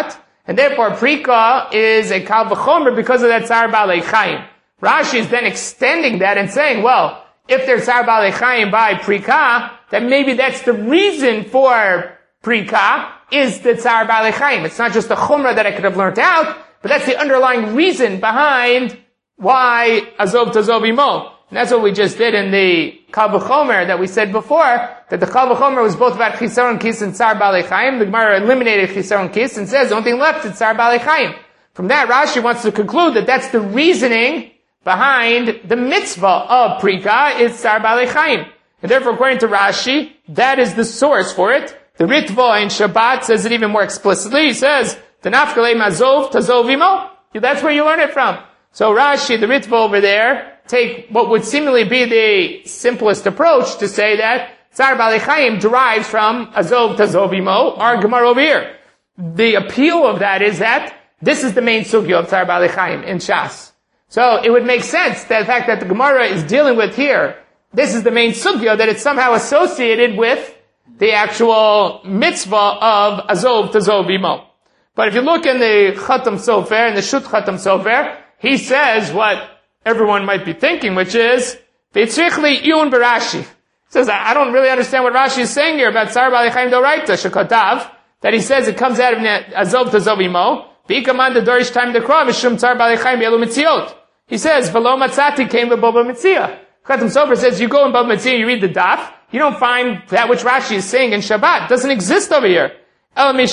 And therefore, Prika is a Kal V'chomer because of that Tzar Ba'alei Chaim. Rashi is then extending that and saying, well, if there's Tzar Ba'alei Chaim by Prika, then maybe that's the reason for Prika is the Tzar Ba'alei Chaim. It's not just the Chumrah that I could have learned out, but that's the underlying reason behind why Azov Tazov Imo. And that's what we just did in the Kal V'chomer that we said before, that the Kal V'chomer was both about Chisaron Kis and Tzar Ba'alei Chaim. The Gemara eliminated Chisaron Kis and says the only thing left is Tzar Ba'alei Chaim. From that, Rashi wants to conclude that that's the reasoning behind the mitzvah of Prika is Tzar Ba'alei Chaim. And therefore, according to Rashi, that is the source for it. The Ritva in Shabbat says it even more explicitly. He says, T'nafkalei mazov tazov imo. That's where you learn it from. So Rashi, the Ritva over there, take what would seemingly be the simplest approach to say that Tzar Ba'alei Chaim derives from Azov Tazov Imo, our Gemara over here. The appeal of that is that this is the main sugya of Tzar Ba'alei Chaim in Shas. So it would make sense that the fact that the Gemara is dealing with here, this is the main sugya, that it's somehow associated with the actual mitzvah of Azov Tazov Imo. But if you look in the Chatam Sofer, in the Shut Chatam Sofer, he says what everyone might be thinking, which is, V'yitzrichli iyun b'Rashi. He says, I don't really understand what Rashi is saying here about Tzar Ba'alei Chaim Doraita, Shekotav, that he says it comes out of Azov Tazov Imo, V'ikaman Dorish Time Dekra, Mishum Tzar Ba'alei Chaim Yelu Mitziot. He says, V'lo Matzati came to Baba Mitzia. Chatam Sofer says, you go in Baba Mitzia, you read the daf, you don't find that which Rashi is saying in Shabbat. It doesn't exist over here. He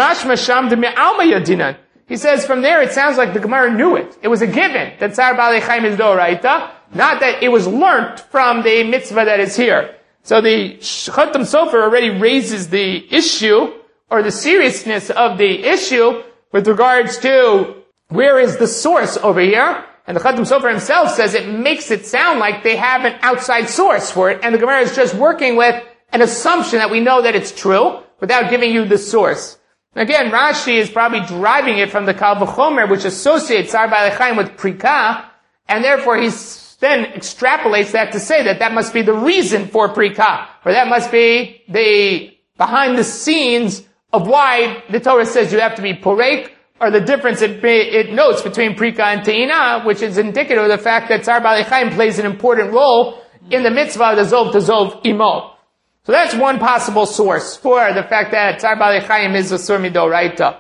says from there it sounds like the Gemara knew it. It was a given that Tzar Ba'alei Chaim is Doraita, not that it was learnt from the mitzvah that is here. So the Chatam Sofer already raises the issue, or the seriousness of the issue, with regards to where is the source over here. And the Chatam Sofer himself says it makes it sound like they have an outside source for it, and the Gemara is just working with an assumption that we know that it's true, without giving you the source. Again, Rashi is probably deriving it from the Kal V'chomer, which associates Tzar Ba'alei Chaim with Prika, and therefore he then extrapolates that to say that that must be the reason for Prika, or that must be the behind the scenes of why the Torah says you have to be Porek, or the difference it, it notes between Prika and Te'ina, which is indicative of the fact that Tzar Ba'alei Chaim plays an important role in the mitzvah of the Zov Tazov Imo. So that's one possible source for the fact that Tzar Ba'alei Chaim is a Sur Midoraita.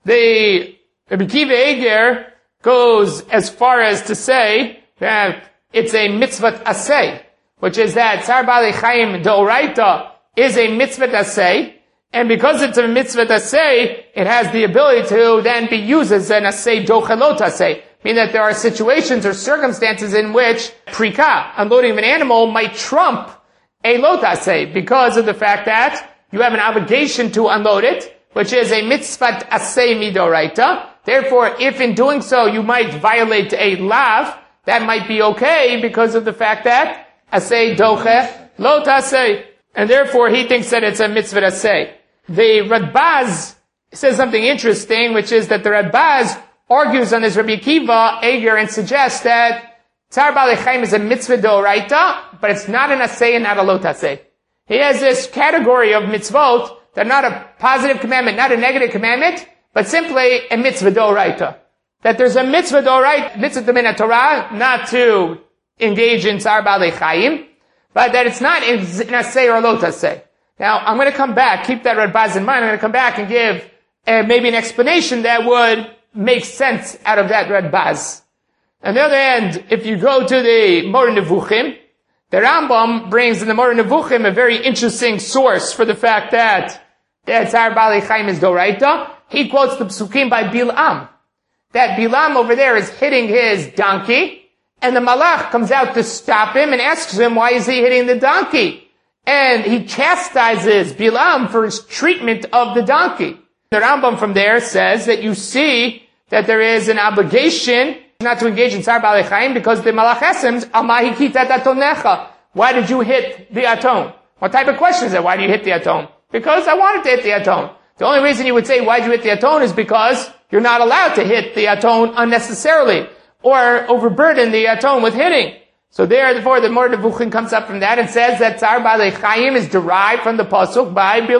The Rabbi Kiva Eger goes as far as to say that it's a mitzvah aseh, which is that Tzar Ba'alei Chaim Doraita is a mitzvah aseh, and because it's a mitzvah aseh, it has the ability to then be used as an aseh dochelot aseh, meaning that there are situations or circumstances in which prika, unloading of an animal, might trump a lot aseh, because of the fact that you have an obligation to unload it, which is a mitzvah aseh midoraita. Therefore, if in doing so you might violate a lav, that might be okay because of the fact that aseh doche lot aseh. And therefore he thinks that it's a mitzvah aseh. The Radbaz says something interesting, which is that the Radbaz argues on this Rabbi Kiva Eger and suggests that Tzar Ba'alei Chaim is a mitzvah d'oraita, but it's not an aseh and not a lot aseh. He has this category of mitzvot that are not a positive commandment, not a negative commandment, but simply a mitzvah d'oraita. That there's a mitzvah d'oraita, mitzvah min Torah, not to engage in Tzar Ba'alei Chaim, but that it's not an aseh or a lot aseh. Now, I'm going to come back, keep that Radbaz in mind, I'm going to come back and give uh, maybe an explanation that would make sense out of that Radbaz. On the other hand, if you go to the Moreh Nevuchim, the Rambam brings in the Moreh Nevuchim a very interesting source for the fact that that Tzar Ba'alei Chaim is Doraita. He quotes the Psukim by Bilam. That Bilam over there is hitting his donkey, and the Malach comes out to stop him and asks him, why is he hitting the donkey? And he chastises Bilam for his treatment of the donkey. The Rambam from there says that you see that there is an obligation not to engage in Tzar Ba'alei Chaim because the Malach asks, Amahi kita datonecha. Why did you hit the aton? What type of question is that? Why do you hit the aton? Because I wanted to hit the aton. The only reason you would say, why did you hit the aton, is because you're not allowed to hit the aton unnecessarily or overburden the aton with hitting. So therefore, the Moreh Nevuchim comes up from that and says that Tzar Ba'alei Chaim is derived from the pasuk by Bilam.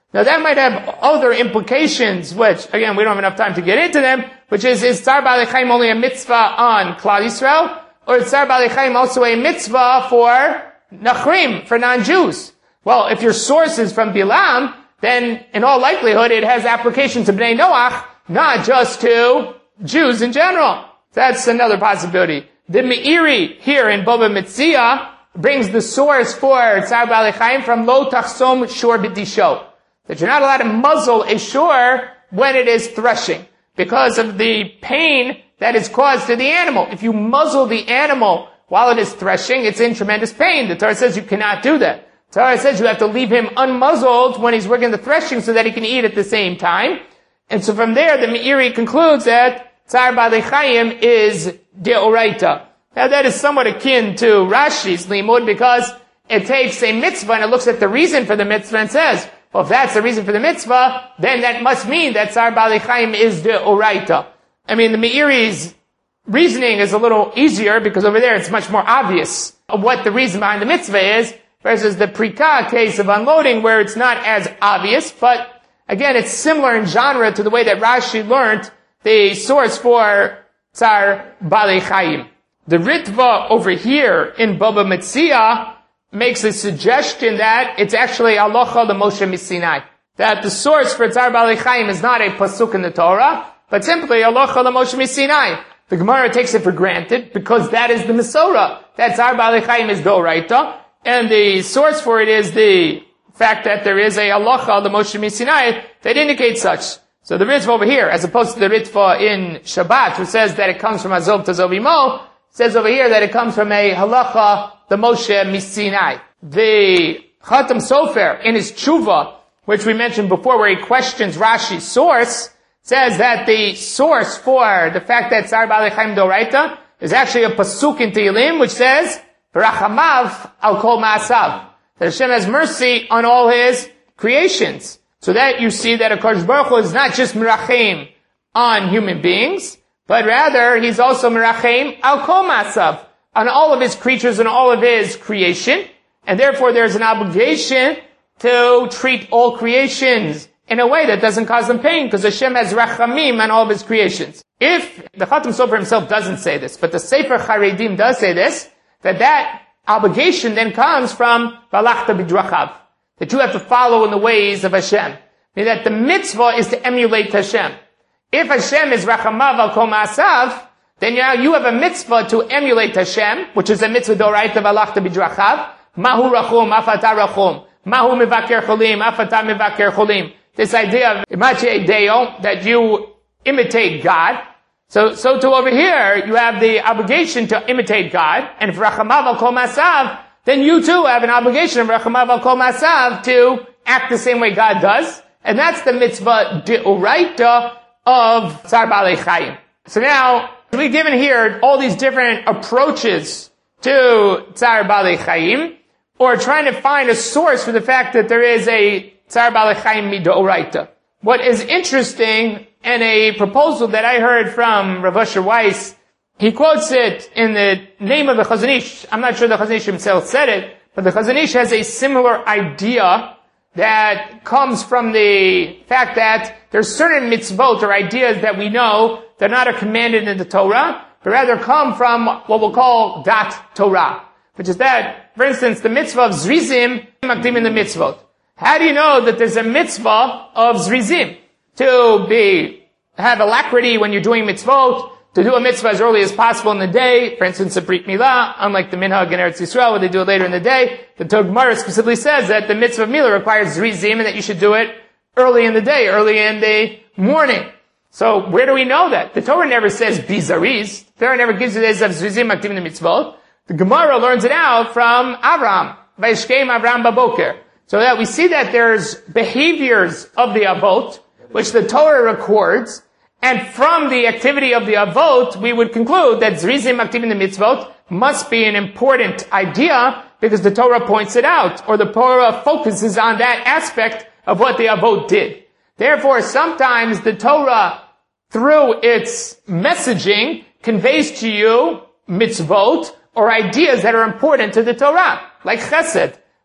Now that might have other implications, which, again, we don't have enough time to get into them, which is, is Tzar Baalei Chaim only a mitzvah on Klal Yisrael, or is Tzar Baalei Chaim also a mitzvah for Nachrim, for non-Jews? Well, if your source is from Bilam, then in all likelihood it has application to Bnei Noach, not just to Jews in general. That's another possibility. The Meiri here in Baba Metzia brings the source for Tzar Baalei Chaim from Lo Tachsom Shor B'Disho, that you're not allowed to muzzle a shore when it is threshing, because of the pain that is caused to the animal. If you muzzle the animal while it is threshing, it's in tremendous pain. The Torah says you cannot do that. The Torah says you have to leave him unmuzzled when he's working the threshing so that he can eat at the same time. And so from there, the Meiri concludes that Tzar Baalei Chaim is Deoraita. Now that is somewhat akin to Rashi's limud, because it takes a mitzvah and it looks at the reason for the mitzvah and says, well, if that's the reason for the mitzvah, then that must mean that Tzar Baalei Chaim is Deoraita. I mean, the Meiri's reasoning is a little easier because over there it's much more obvious what the reason behind the mitzvah is, versus the Prika case of unloading where it's not as obvious, but again, it's similar in genre to the way that Rashi learned the source for Tzar Baalei Chaim. The Ritva over here in Baba Metzia makes a suggestion that it's actually Alocha L'Moshe Misinai, that the source for Tzar Baalei Chaim is not a pasuk in the Torah, but simply Alocha L'Moshe Misinai. The Gemara takes it for granted because that is the Mesorah, that Tzar Baalei Chaim is Doraita, and the source for it is the fact that there is a Alocha L'Moshe Misinai that indicates such. So the Ritva over here, as opposed to the Ritva in Shabbat, which says that it comes from Azov to Zovimo, says over here that it comes from a halacha, the Moshe Misinai. The Chatam Sofer in his Tshuva, which we mentioned before, where he questions Rashi's source, says that the source for the fact that Tzar Baalei Chaim Doraita is actually a pasuk in Tehillim, which says, V'rachamav al kol ma'asav, that Hashem has mercy on all his creations. So that you see that HaKadosh Baruch Hu is not just merachim on human beings, but rather he's also merachim al kol ma'asav, on all of his creatures and all of his creation, and therefore there's an obligation to treat all creations in a way that doesn't cause them pain, because Hashem has rachamim on all of his creations. If the Chatam Sofer himself doesn't say this, but the Sefer Charedim does say this, that that obligation then comes from Balachta B'drachav, that you have to follow in the ways of Hashem. Meaning that the mitzvah is to emulate Hashem. If Hashem is Rachamav al Kol Ma'asav, then now you have a mitzvah to emulate Hashem, which is a mitzvah Doraita Balachta B'drachav. Mahu Rachum, Afata Rachum. Mahu Mivaker Cholim, Afata Mivaker Cholim. This idea of Imache Deo, that you imitate God. So, so to over here, you have the obligation to imitate God, and if Rachamav al Kol Ma'asav, then you too have an obligation of Rachamav al Kol Ma'asav to act the same way God does, and that's the mitzvah Deoraita of Tzar Baalei Chaim. So now, we've given here all these different approaches to Tzar Baalei Chaim, or trying to find a source for the fact that there is a Tzar Baalei Chaim Midoraita. What is interesting, and a proposal that I heard from Rav Asher Weiss, he quotes it in the name of the Chazon Ish. I'm not sure the Chazon Ish himself said it, but the Chazon Ish has a similar idea that comes from the fact that there's certain mitzvot or ideas that we know that not are commanded in the Torah, but rather come from what we'll call Dat Torah, which is that, for instance, the mitzvah of Zrizim, Makdim in the mitzvot. How do you know that there's a mitzvah of Zrizim? To be, have alacrity when you're doing mitzvot, to do a mitzvah as early as possible in the day, for instance, a Brit Milah, unlike the Minhag in Eretz Yisrael, where they do it later in the day. The Gemara specifically says that the mitzvah of Milah requires Zrizim, and that you should do it early in the day, early in the morning. So where do we know that? The Torah never says Bizariz. The Torah never gives you this of Zrizim Makdim in the mitzvot. The Gemara learns it out from Avram, Vayishkem Avram Baboker. So that we see that there's behaviors of the Avot, which the Torah records, and from the activity of the Avot, we would conclude that Zrizim Makdim in the mitzvot must be an important idea, because the Torah points it out, or the Torah focuses on that aspect of what the Avot did. Therefore, sometimes the Torah, through its messaging, conveys to you mitzvot, or ideas that are important to the Torah, like chesed.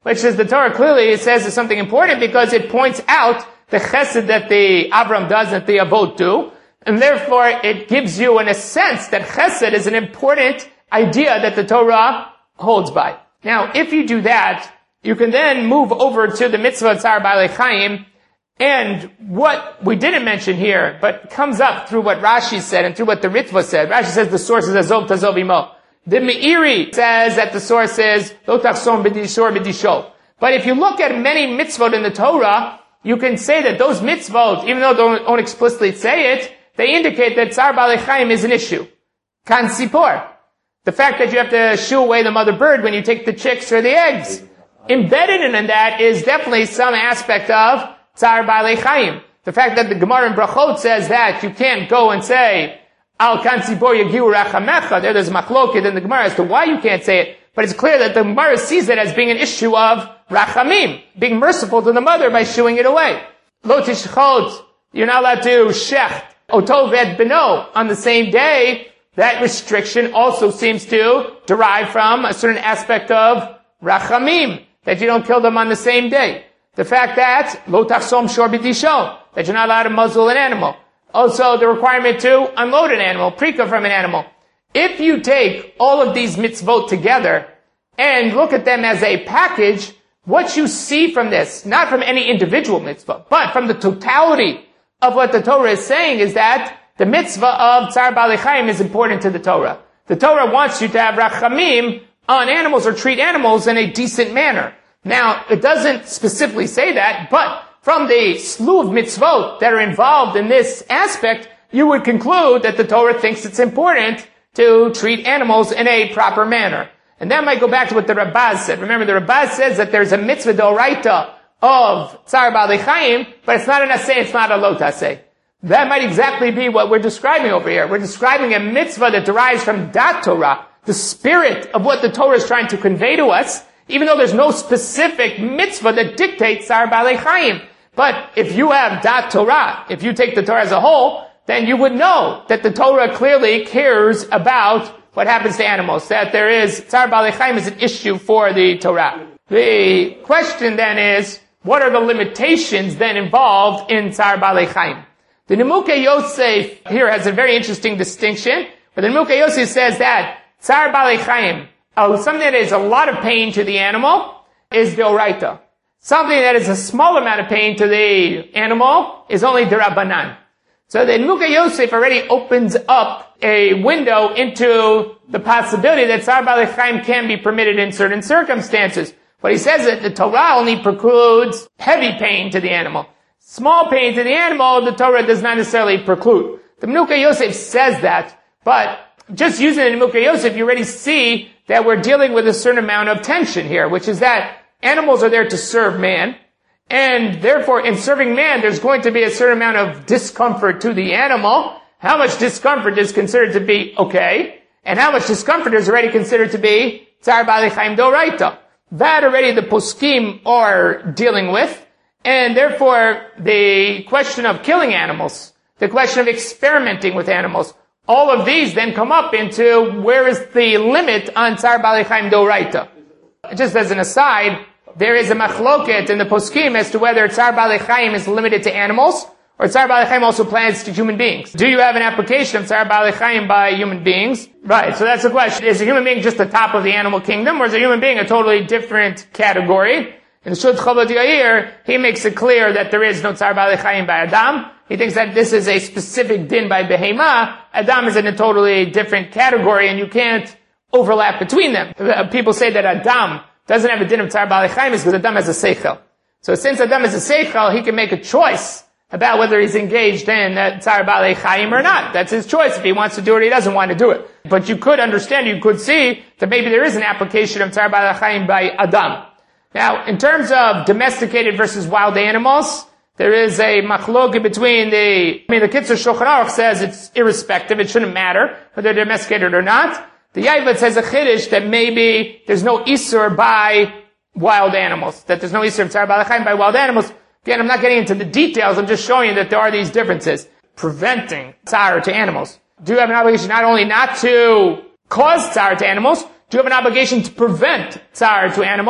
which is the Torah clearly says is something important because it points out the chesed that the Avram does and the Avot do, and therefore it gives you in a sense that chesed is an important idea that the Torah holds by. Now, if you do that, you can then move over to the mitzvah of Tzar Baalei Chaim, and what we didn't mention here, but comes up through what Rashi said and through what the Ritva said. Rashi says the source is Azov Tazov Imo. The Meiri says that the source is Lo Tachsom B'dishor B'dishol. But if you look at many mitzvot in the Torah, you can say that those mitzvot, even though they don't, don't explicitly say it, they indicate that Tzar Baalei Chaim is an issue. Kan Sipor. The fact that you have to shoo away the mother bird when you take the chicks or the eggs. Embedded in that is definitely some aspect of Tzar Baalei Chaim. The fact that the Gemara in Brachot says that you can't go and say, Al kan tzibor yagiu rachamecha, there there's machloket in the Gemara as to why you can't say it, but it's clear that the Gemara sees it as being an issue of rachamim, being merciful to the mother by shooing it away. Lo tishchot, you're not allowed to shecht, otov et beno, on the same day. That restriction also seems to derive from a certain aspect of rachamim, that you don't kill them on the same day. The fact that, lo tachsom shor b'dishon, that you're not allowed to muzzle an animal. Also, the requirement to unload an animal, prika from an animal. If you take all of these mitzvot together and look at them as a package, what you see from this, not from any individual mitzvah, but from the totality of what the Torah is saying, is that the mitzvah of Tzar Baalei Chaim is important to the Torah. The Torah wants you to have rachamim on animals or treat animals in a decent manner. Now, it doesn't specifically say that, but from the slew of mitzvot that are involved in this aspect, you would conclude that the Torah thinks it's important to treat animals in a proper manner. And that might go back to what the Rabaz said. Remember, the Rabaz says that there's a mitzvah d'oraita of Tzar Baalei Chaim, but it's not an aseh, it's not a lo taseh. That might exactly be what we're describing over here. We're describing a mitzvah that derives from Dat Torah, the spirit of what the Torah is trying to convey to us, even though there's no specific mitzvah that dictates Tzar Baalei Chaim. But if you have Dat Torah, if you take the Torah as a whole, then you would know that the Torah clearly cares about what happens to animals, that there is, Tzar Baalei Chaim is an issue for the Torah. The question then is, what are the limitations then involved in Tzar Baalei Chaim? The Nimukei Yosef here has a very interesting distinction, but the Nimukei Yosef says that Tzar Baalei Chaim, oh, something that is a lot of pain to the animal, is d'oraita. Something that is a small amount of pain to the animal is only d'Rabbanan. So the Nimukei Yosef already opens up a window into the possibility that Tzar Baalei Chaim can be permitted in certain circumstances. But he says that the Torah only precludes heavy pain to the animal. Small pain to the animal, the Torah does not necessarily preclude. The Nimukei Yosef says that, but just using the Nimukei Yosef, you already see that we're dealing with a certain amount of tension here, which is that animals are there to serve man, and therefore in serving man, there's going to be a certain amount of discomfort to the animal. How much discomfort is considered to be okay, and how much discomfort is already considered to be Tzar Baalei Chaim d'oraita. That already the poskim are dealing with, and therefore the question of killing animals, the question of experimenting with animals, all of these then come up into where is the limit on Tzar Baalei Chaim d'oraita. Just as an aside, there is a machloket in the poskim as to whether Tzar Baalei Chaim is limited to animals, or Tzar Baalei Chaim also applies to human beings. Do you have an application of Tzar Baalei Chaim by human beings? Right, so that's the question. Is a human being just the top of the animal kingdom, or is a human being a totally different category? In Shut Chabad Yair, he makes it clear that there is no Tzar Baalei Chaim by Adam. He thinks that this is a specific din by Behema. Adam is in a totally different category, and you can't overlap between them. People say that Adam doesn't have a din of Tzar Baalei Chaim because Adam has a seichel. So since Adam has a seichel, he can make a choice about whether he's engaged in uh, Tzar Baalei Chaim or not. That's his choice. If he wants to do it, or he doesn't want to do it. But you could understand, you could see that maybe there is an application of Tzar Baalei Chaim by Adam. Now, in terms of domesticated versus wild animals, there is a machlok between the, I mean, the Kitzur Shulchan Aruch says it's irrespective, it shouldn't matter whether they're domesticated or not. The Yavot says a chiddush that maybe there's no isur by wild animals, that there's no isur of Tzar Baalei Chaim by wild animals. Again, I'm not getting into the details, I'm just showing you that there are these differences. Preventing tzar to animals. Do you have an obligation not only not to cause tzar to animals, do you have an obligation to prevent tzar to animals?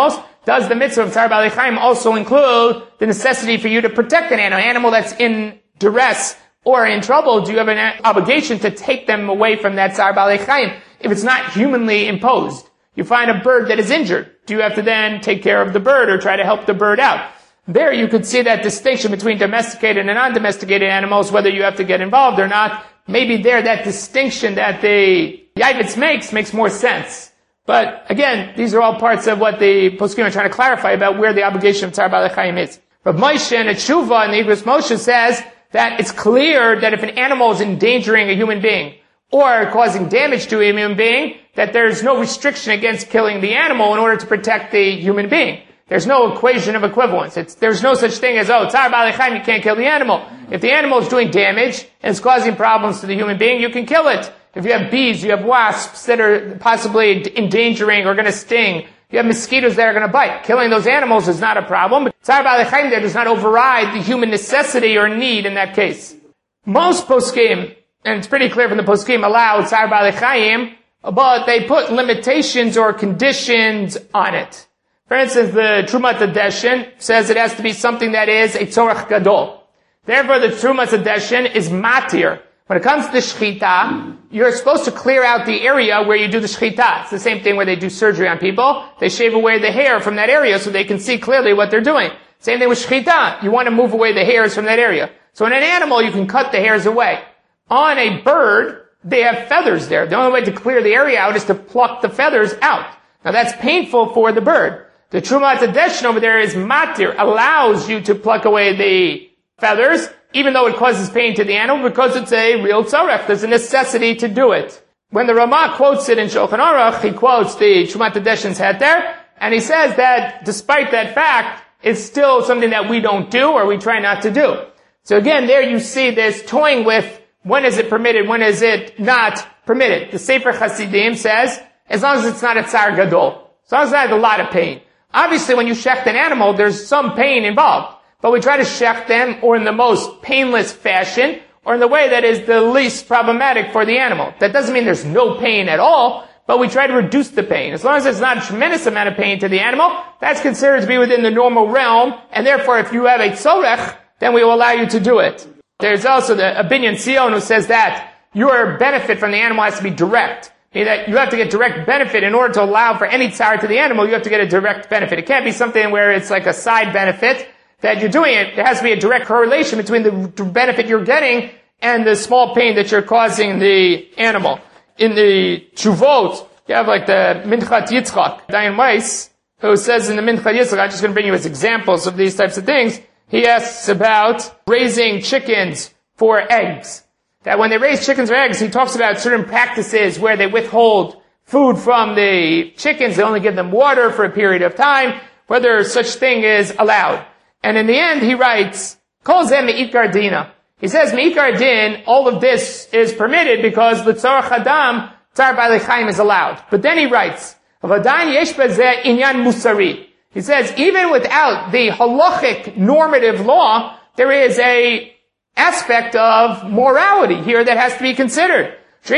does the mitzvah of Tzar Ba'alei Chaim also include the necessity for you to protect an animal, an animal that's in duress or in trouble? Do you have an obligation to take them away from that Tzar Ba'alei Chaim if it's not humanly imposed? You find a bird that is injured. Do you have to then take care of the bird or try to help the bird out? There you could see that distinction between domesticated and non-domesticated animals, whether you have to get involved or not. Maybe there that distinction that the Yavitz makes makes more sense. But again, these are all parts of what the poskim are trying to clarify about where the obligation of Tzar Ba'alei Chaim is. But Moshe and Tshuva and the Igros Moshe says that it's clear that if an animal is endangering a human being or causing damage to a human being, that there's no restriction against killing the animal in order to protect the human being. There's no equation of equivalence. It's, there's no such thing as, oh, Tzar Ba'alei Chaim, you can't kill the animal. If the animal is doing damage and it's causing problems to the human being, you can kill it. If you have bees, you have wasps that are possibly endangering or going to sting, you have mosquitoes that are going to bite. Killing those animals is not a problem. But Tzar Ba'alei Chaim there does not override the human necessity or need in that case. Most poskim, and it's pretty clear from the poskim, allow Tzar Ba'alei Chaim, but they put limitations or conditions on it. For instance, the Trumat Hadeshin says it has to be something that is a tzorach gadol. Therefore, the Trumat Hadeshin is matir. When it comes to the shechita, you're supposed to clear out the area where you do the shechita. It's the same thing where they do surgery on people. They shave away the hair from that area so they can see clearly what they're doing. Same thing with shechita. You want to move away the hairs from that area. So in an animal, you can cut the hairs away. On a bird, they have feathers there. The only way to clear the area out is to pluck the feathers out. Now that's painful for the bird. The Trumat Hadeshin over there is matir, allows you to pluck away the feathers, even though it causes pain to the animal, because it's a real tzarech. There's a necessity to do it. When the Ramah quotes it in Shulchan Aruch, he quotes the Trumat Hadeshin's heter, and he says that despite that fact, it's still something that we don't do or we try not to do. So again, there you see this toying with when is it permitted, when is it not permitted. The Sefer Hasidim says, as long as it's not a tzar gadol, as long as it has a lot of pain. Obviously, when you shecht an animal, there's some pain involved. But we try to shecht them or in the most painless fashion or in the way that is the least problematic for the animal. That doesn't mean there's no pain at all, but we try to reduce the pain. As long as it's not a tremendous amount of pain to the animal, that's considered to be within the normal realm, and therefore if you have a tzorech, then we will allow you to do it. There's also the Abinyan Sion who says that your benefit from the animal has to be direct. Meaning that you have to get direct benefit in order to allow for any tzar to the animal, you have to get a direct benefit. It can't be something where it's like a side benefit that you're doing it. There has to be a direct correlation between the benefit you're getting and the small pain that you're causing the animal. In the Tshuvot, you have like the Minchat Yitzchak, Dayan Weiss, who says in the Minchat Yitzchak, I'm just going to bring you as examples of these types of things. He asks about raising chickens for eggs. That when they raise chickens or eggs, he talks about certain practices where they withhold food from the chickens. They only give them water for a period of time, whether such thing is allowed. And in the end, he writes, Kol zeh me'ikar dina. He says, me'ikar din, all of this is permitted because l'tzorach adam, tzar ba'alei chaim is allowed. But then he writes, V'adayin yesh bazeh inyan musari. He says, even without the halachic normative law, there is a aspect of morality here that has to be considered.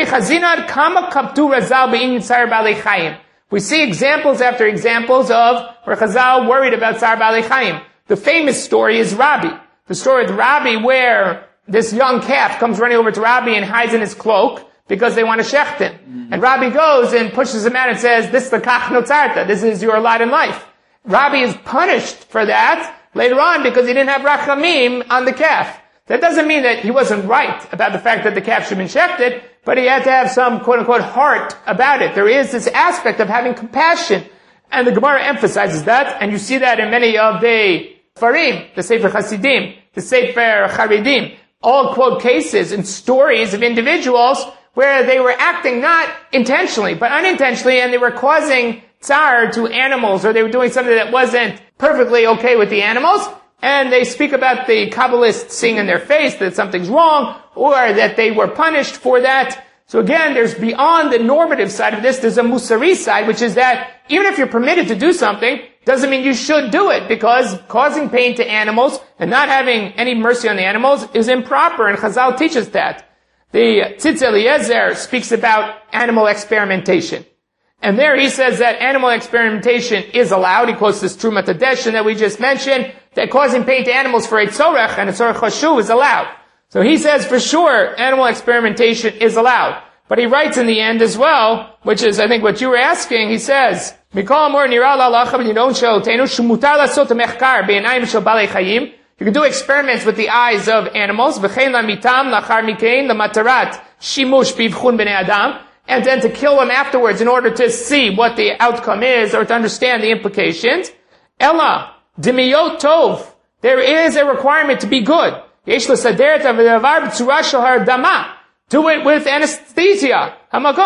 We see examples after examples of where Chazal worried about Tzar Ba'alei Chaim. The famous story is Rabbi. The story of Rabbi where this young calf comes running over to Rabbi and hides in his cloak because they want to shecht him. Mm-hmm. And Rabbi goes and pushes him out and says, this is the kach notzarta. This is your lot in life. Rabbi is punished for that later on because he didn't have rachamim on the calf. That doesn't mean that he wasn't right about the fact that the calf should be shechted, but he had to have some quote-unquote heart about it. There is this aspect of having compassion, and the Gemara emphasizes that, and you see that in many of the Farim, the Sefer Hasidim, the Sefer Charidim, all quote cases and stories of individuals where they were acting not intentionally, but unintentionally, and they were causing tsar to animals, or they were doing something that wasn't perfectly okay with the animals, and they speak about the Kabbalists seeing in their face that something's wrong, or that they were punished for that. So again, there's beyond the normative side of this, there's a musari side, which is that even if you're permitted to do something, doesn't mean you should do it, because causing pain to animals and not having any mercy on the animals is improper, and Chazal teaches that. The Tzitz Eliezer speaks about animal experimentation. And there he says that animal experimentation is allowed. He quotes this Trumat Hadeshin that we just mentioned, that causing pain to animals for a tzorech and a tzorech chashuv is allowed. So he says for sure animal experimentation is allowed. But he writes in the end as well, which is I think what you were asking, he says, you can do experiments with the eyes of animals, and then to kill them afterwards in order to see what the outcome is or to understand the implications. Ella, dimiyot tov, there is a requirement to be good. Do it with anesthesia.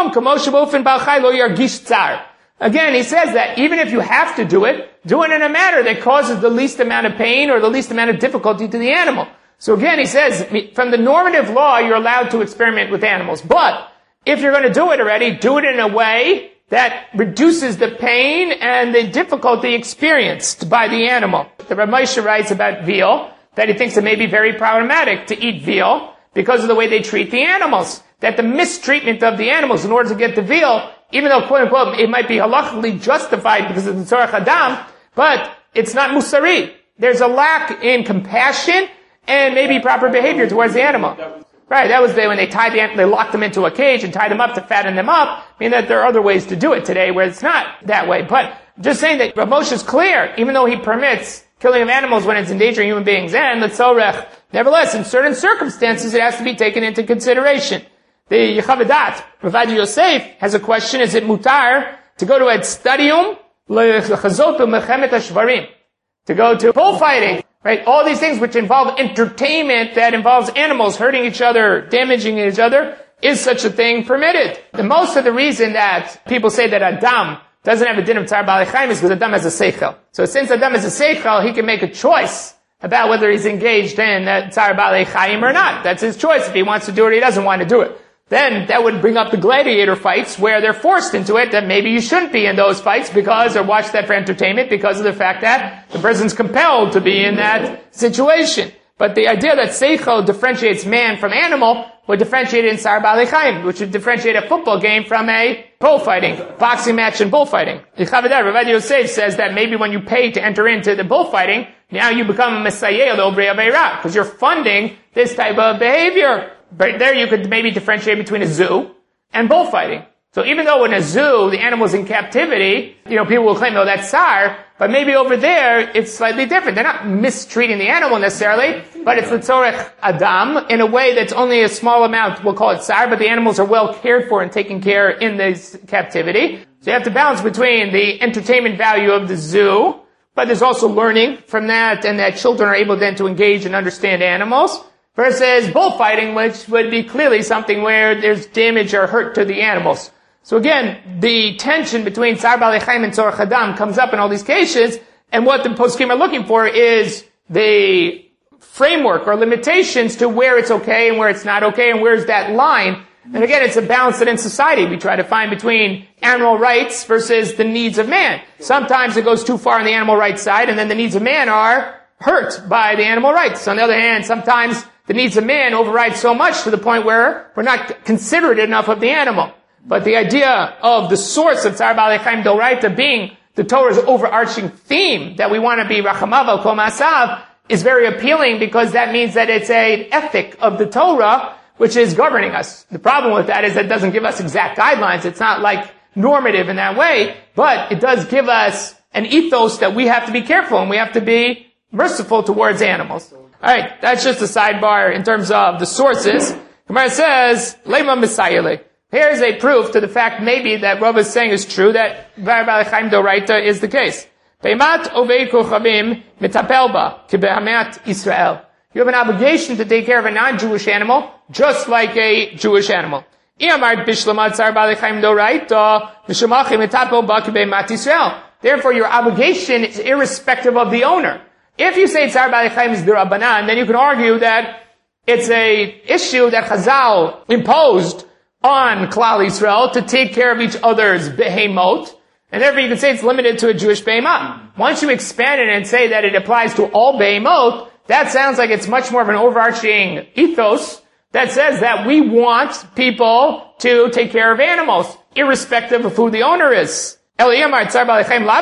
Again, he says that even if you have to do it, do it in a manner that causes the least amount of pain or the least amount of difficulty to the animal. So again, he says, from the normative law, you're allowed to experiment with animals. But if you're going to do it already, do it in a way that reduces the pain and the difficulty experienced by the animal. The Rav Moshe writes about veal, that he thinks it may be very problematic to eat veal because of the way they treat the animals. That the mistreatment of the animals in order to get the veal, even though, quote unquote, it might be halachically justified because of the tzorech adam, but it's not musari. There's a lack in compassion and maybe proper behavior towards the animal. Right, that was the, when they tied the, they locked them into a cage and tied them up to fatten them up. I mean that there are other ways to do it today where it's not that way. But just saying that Rav Moshe is clear, even though he permits killing of animals when it's endangering human beings and the tzorech, nevertheless, in certain circumstances, it has to be taken into consideration. The Yechavadat, Rav Yosef, has a question, is it mutar to go to a stadium, to go to bullfighting? Right? All these things which involve entertainment, that involves animals hurting each other, damaging each other, is such a thing permitted? The most of the reason that people say that Adam doesn't have a din of tzar b'alei chayim is because Adam has a seichel. So since Adam has a seichel, he can make a choice about whether he's engaged in tzar b'alei chayim or not. That's his choice. If he wants to do it, he doesn't want to do it. Then that would bring up the gladiator fights where they're forced into it, that maybe you shouldn't be in those fights because, or watch that for entertainment because of the fact that the person's compelled to be in that situation. But the idea that seichel differentiates man from animal would differentiate it in tzar b'alei chayim, which would differentiate a football game from a bullfighting, boxing match and bullfighting. The Chavadar, Rav Yosef, says that maybe when you pay to enter into the bullfighting, now you become a mesayeh l'obrei aveira, because you're funding this type of behavior. But there you could maybe differentiate between a zoo and bullfighting. So even though in a zoo, the animal's in captivity, you know, people will claim, oh, that's tsar, but maybe over there, it's slightly different. They're not mistreating the animal necessarily, but it's the tzorech adam in a way that's only a small amount, we'll call it tsar, but the animals are well cared for and taken care in this captivity. So you have to balance between the entertainment value of the zoo, but there's also learning from that, and that children are able then to engage and understand animals, versus bullfighting, which would be clearly something where there's damage or hurt to the animals. So again, the tension between tzar b'alei chayim and tzorech adam comes up in all these cases, and what the poskim are looking for is the framework or limitations to where it's okay and where it's not okay, and where's that line. And again, it's a balance that in society we try to find between animal rights versus the needs of man. Sometimes it goes too far on the animal rights side, and then the needs of man are hurt by the animal rights. On the other hand, sometimes the needs of man override so much to the point where we're not considerate enough of the animal. But the idea of the source of tzar b'alei chayim d'oraita being the Torah's overarching theme, that we want to be rachamav al kol ma'asav, is very appealing because that means that it's an ethic of the Torah which is governing us. The problem with that is that it doesn't give us exact guidelines. It's not like normative in that way, but it does give us an ethos that we have to be careful and we have to be merciful towards animals. Alright, that's just a sidebar in terms of the sources. Gemara says, Lema Misayele. Here's a proof to the fact maybe that Rav is saying is true, that tzar b'alei chayim d'oraita is the case. Beimat ovei kochavim mitapel ba, kibehamat Israel. You have an obligation to take care of a non-Jewish animal, just like a Jewish animal. Therefore, your obligation is irrespective of the owner. If you say tzar b'alei chayim is d'Rabbanan, then you can argue that it's a issue that Chazal imposed on Klal Yisrael to take care of each other's behemot, and therefore you can say it's limited to a Jewish behemah. Once you expand it and say that it applies to all behemot, that sounds like it's much more of an overarching ethos that says that we want people to take care of animals. irrespective of who the owner is. If you say it's only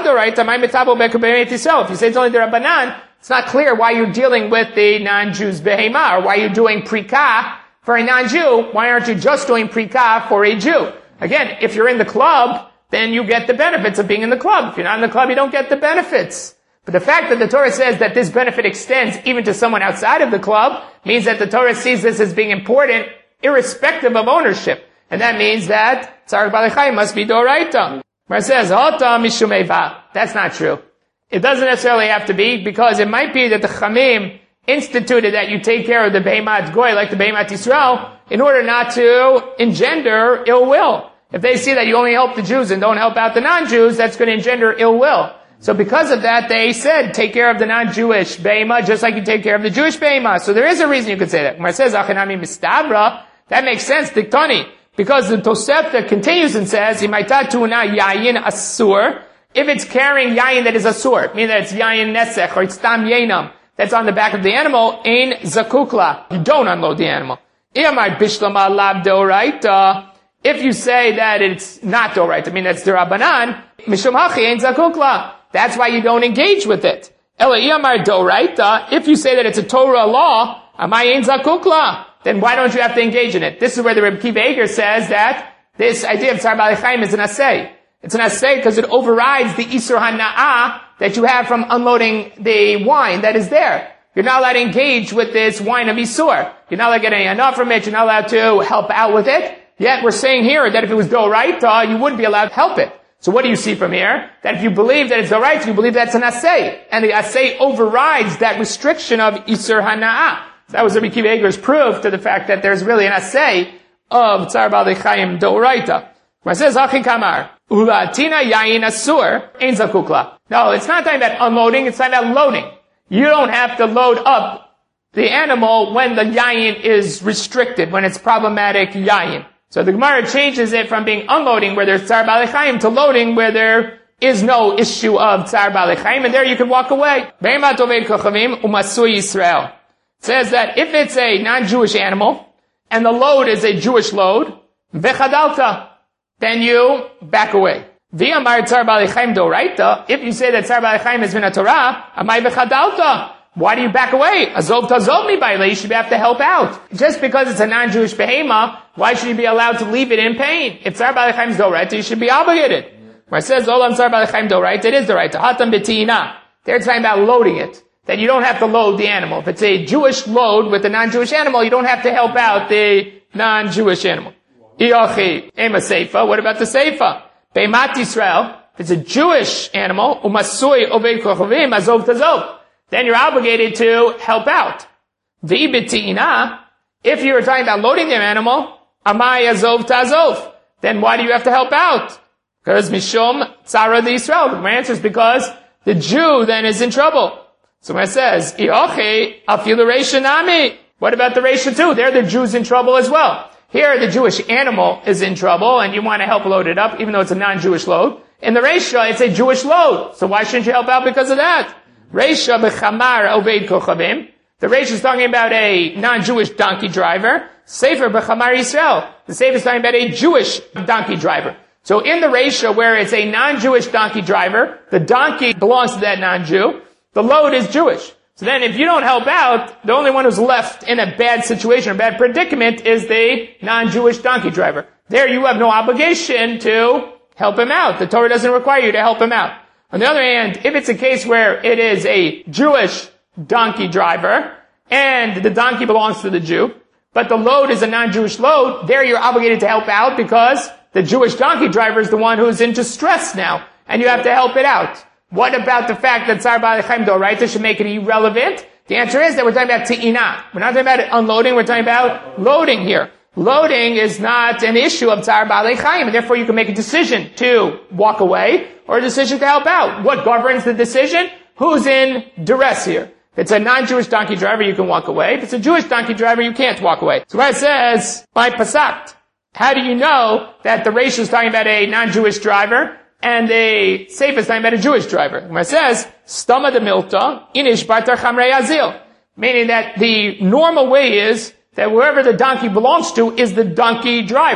the Rabbanan, it's not clear why you're dealing with the non-Jew's behema, or why you're doing prikah for a non-Jew. Why aren't you just doing prikah for a Jew? Again, if you're in the club, then you get the benefits of being in the club. If you're not in the club, you don't get the benefits. But the fact that the Torah says that this benefit extends even to someone outside of the club means that the Torah sees this as being important irrespective of ownership. And that means that Tzarech Baalei Chayim must be Doraita. Where it says, Hota Mishum Eiva. That's not true. It doesn't necessarily have to be, because it might be that the Chamim instituted that you take care of the Behemat Goy, like the Behemat Yisrael, in order not to engender ill will. If they see that you only help the Jews and don't help out the non-Jews, that's going to engender ill will. So because of that, they said, take care of the non-Jewish Behemah just like you take care of the Jewish Behemah. So there is a reason you could say that. When it says, Achinami Mistabra, that makes sense, Diktoni. Because the Tosefta continues and says, Imaitatuuna Yayin Asur, if it's carrying Yayin that is Asur, meaning that it's Yayin Nesech, or it's Tam Yenam, that's on the back of the animal, Ein Zakukla. You don't unload the animal. Iyamai Bishlama Lab Deoraita, if you say that it's not Deoraita, I mean that's Derabanan, Mishum Hachi Ein Zakukla. That's why you don't engage with it. Ela Iyamai Deoraita, if you say that it's a Torah law, Amai Ein Zakukla, then why don't you have to engage in it? This is where the Reb Kiva Eger says that this idea of Tzarech Baalei Chayim is an assay. It's an assay because it overrides the Isur HaNa'ah that you have from unloading the wine that is there. You're not allowed to engage with this wine of Isur. You're not allowed to get any enough from it. You're not allowed to help out with it. Yet we're saying here that if it was Doraita, you wouldn't be allowed to help it. So what do you see from here? That if you believe that it's Doraita, you believe that's an assay. And the assay overrides that restriction of Isur HaNa'ah. So that was Rabbi Kiva Eger's proof to the fact that there's really an assay of Tzarech Baalei Chayim Doraita. Where it says, Hachi Kamar, Ulatina Yayin Asur, Ein Zakukla. No, it's not talking about unloading, it's talking about loading. You don't have to load up the animal when the Yayin is restricted, when it's problematic Yayin. So the Gemara changes it from being unloading where there's Tzarech Baalei Chayim to loading where there is no issue of Tzarech Baalei Chayim, and there you can walk away. Behemat Oved Kochavim Umasui Yisrael. It says that if it's a non-Jewish animal, and the load is a Jewish load, vechadalta, then you back away. V'amar Tzarech Baalei Chayim Doraita, if you say that Tzarech Baalei Chayim is min Torah, amai vechadalta, why do you back away? Azov tazov mi baile, you should have to help out. Just because it's a non-Jewish behema, why should you be allowed to leave it in pain? If Tzarech Baalei Chayim is Doraita, you should be obligated. When it says, Olam Tzarech Baalei Chayim Doraita, it is Doraita. Hatam b'ti'ina. They're talking about loading it. That you don't have to load the animal. If it's a Jewish load with a non-Jewish animal, you don't have to help out the non-Jewish animal. Iyochi, ema seifa. What about the seifa? Behemat Yisrael. If it's a Jewish animal, umasui oved kochavim azov tazov. Then you're obligated to help out. V'ibeti'ina. If you were talking about loading the animal, amai azov tazov. Then why do you have to help out? Because mishum tzara the Yisrael. The answer is because the Jew then is in trouble. So when it says, Ioche, afilu reisha nami. What about the reisha too? There the Jew's in trouble as well. Here the Jewish animal is in trouble and you want to help load it up even though it's a non-Jewish load. In the reisha it's a Jewish load. So why shouldn't you help out because of that? Reisha b'chamar oved kochavim. The reisha is talking about a non-Jewish donkey driver. Sefer b'chamar Yisrael. The sefer is talking about a Jewish donkey driver. So in the reisha where it's a non-Jewish donkey driver, the donkey belongs to that non-Jew. The load is Jewish. So then if you don't help out, the only one who's left in a bad situation, a bad predicament, is the non-Jewish donkey driver. There you have no obligation to help him out. The Torah doesn't require you to help him out. On the other hand, if it's a case where it is a Jewish donkey driver, and the donkey belongs to the Jew, but the load is a non-Jewish load, there you're obligated to help out because the Jewish donkey driver is the one who's in distress now, and you have to help it out. What about the fact that Tzarech Baalei Chayim Doraita should make it irrelevant? The answer is that we're talking about te'ina. We're not talking about unloading, we're talking about loading here. Loading is not an issue of Tzarech Baalei Chayim, and therefore you can make a decision to walk away or a decision to help out. What governs the decision? Who's in duress here? If it's a non-Jewish donkey driver, you can walk away. If it's a Jewish donkey driver, you can't walk away. So where it says, by pasakt, how do you know that the reisha is talking about a non-Jewish driver? And the sefer is talking about a Jewish driver. When it says, Stama de Milta, Inish Bartar Chamrei Azil. Meaning that the normal way is that wherever the donkey belongs to is the donkey driver.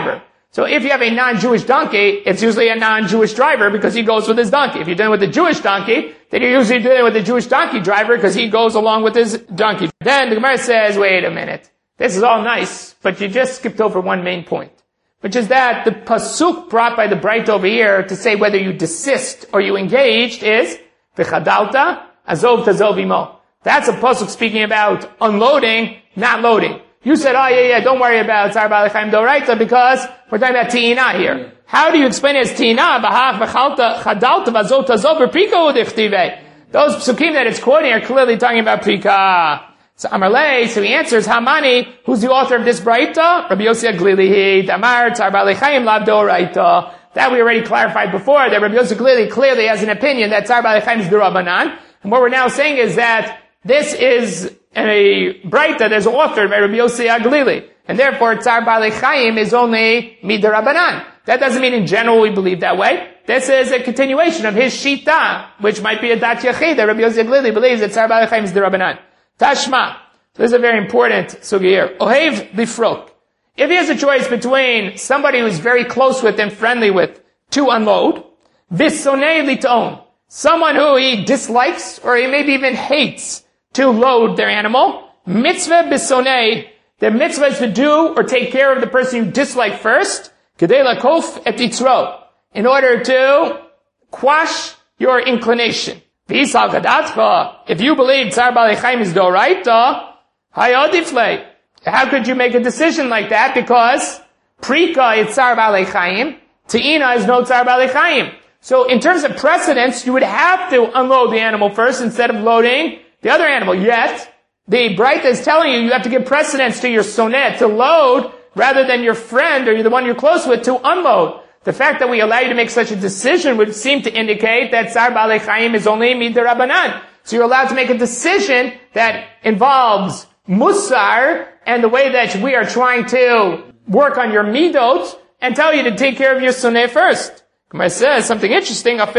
So if you have a non-Jewish donkey, it's usually a non-Jewish driver because he goes with his donkey. If you're dealing with a Jewish donkey, then you're usually dealing with a Jewish donkey driver because he goes along with his donkey. Then the Gemara says, wait a minute. This is all nice, but you just skipped over one main point, which is that the pasuk brought by the Bright over here to say whether you desist or you engaged is v'chadalta azov tazov imo. That's a pasuk speaking about unloading, not loading. You said, oh yeah, yeah, don't worry about Tzar Ba'alei Chaim Doraita because we're talking about Ti'ina here. How do you explain it as Ti'ina? Those psukim that it's quoting are clearly talking about Prika. So Amarle, so he answers, Hamani, who's the author of this Braita? Rabbi Yossi Aglili, Damar Tzar Ba'alei Chaim Lav Doraita. That we already clarified before, that Rabbi Yossi Aglili clearly has an opinion that Tzar Ba'alei Chaim is D'Rabbanan. And what we're now saying is that this is a Braita that is authored by Rabbi Yossi Aglili. And therefore, Tzar Ba'alei Chaim is only Mid'Rabbanan. That doesn't mean in general we believe that way. This is a continuation of his Shita, which might be a Dat Yachid, that Rabbi Yossi Aglili believes that Tzar Ba'alei Chaim is D'Rabbanan. Tashma. So this is a very important sugi here. Ohev Lifrok. If he has a choice between somebody who's very close with and friendly with to unload, Visonei Liton. Someone who he dislikes or he maybe even hates to load their animal. Mitzvah bisonei. The mitzvah is to do or take care of the person you dislike first. Kedei lakof et yitzro. In order to quash your inclination. V'isal gadatcha. If you believe Tzar Ba'alei Chaim is doraita, hayodiflei. How could you make a decision like that? Because prika is Tzar Ba'alei Chaim. Te'ina is no Tzar Ba'alei Chaim. So in terms of precedence, you would have to unload the animal first instead of loading the other animal. Yet, the Braita is telling you you have to give precedence to your sonnet to load rather than your friend or the one you're close with to unload. The fact that we allow you to make such a decision would seem to indicate that Tzar Ba'alei Chaim is only Mid'Rabbanan. So you're allowed to make a decision that involves Musar and the way that we are trying to work on your Midot and tell you to take care of your sonnet first. Gemara says something interesting. That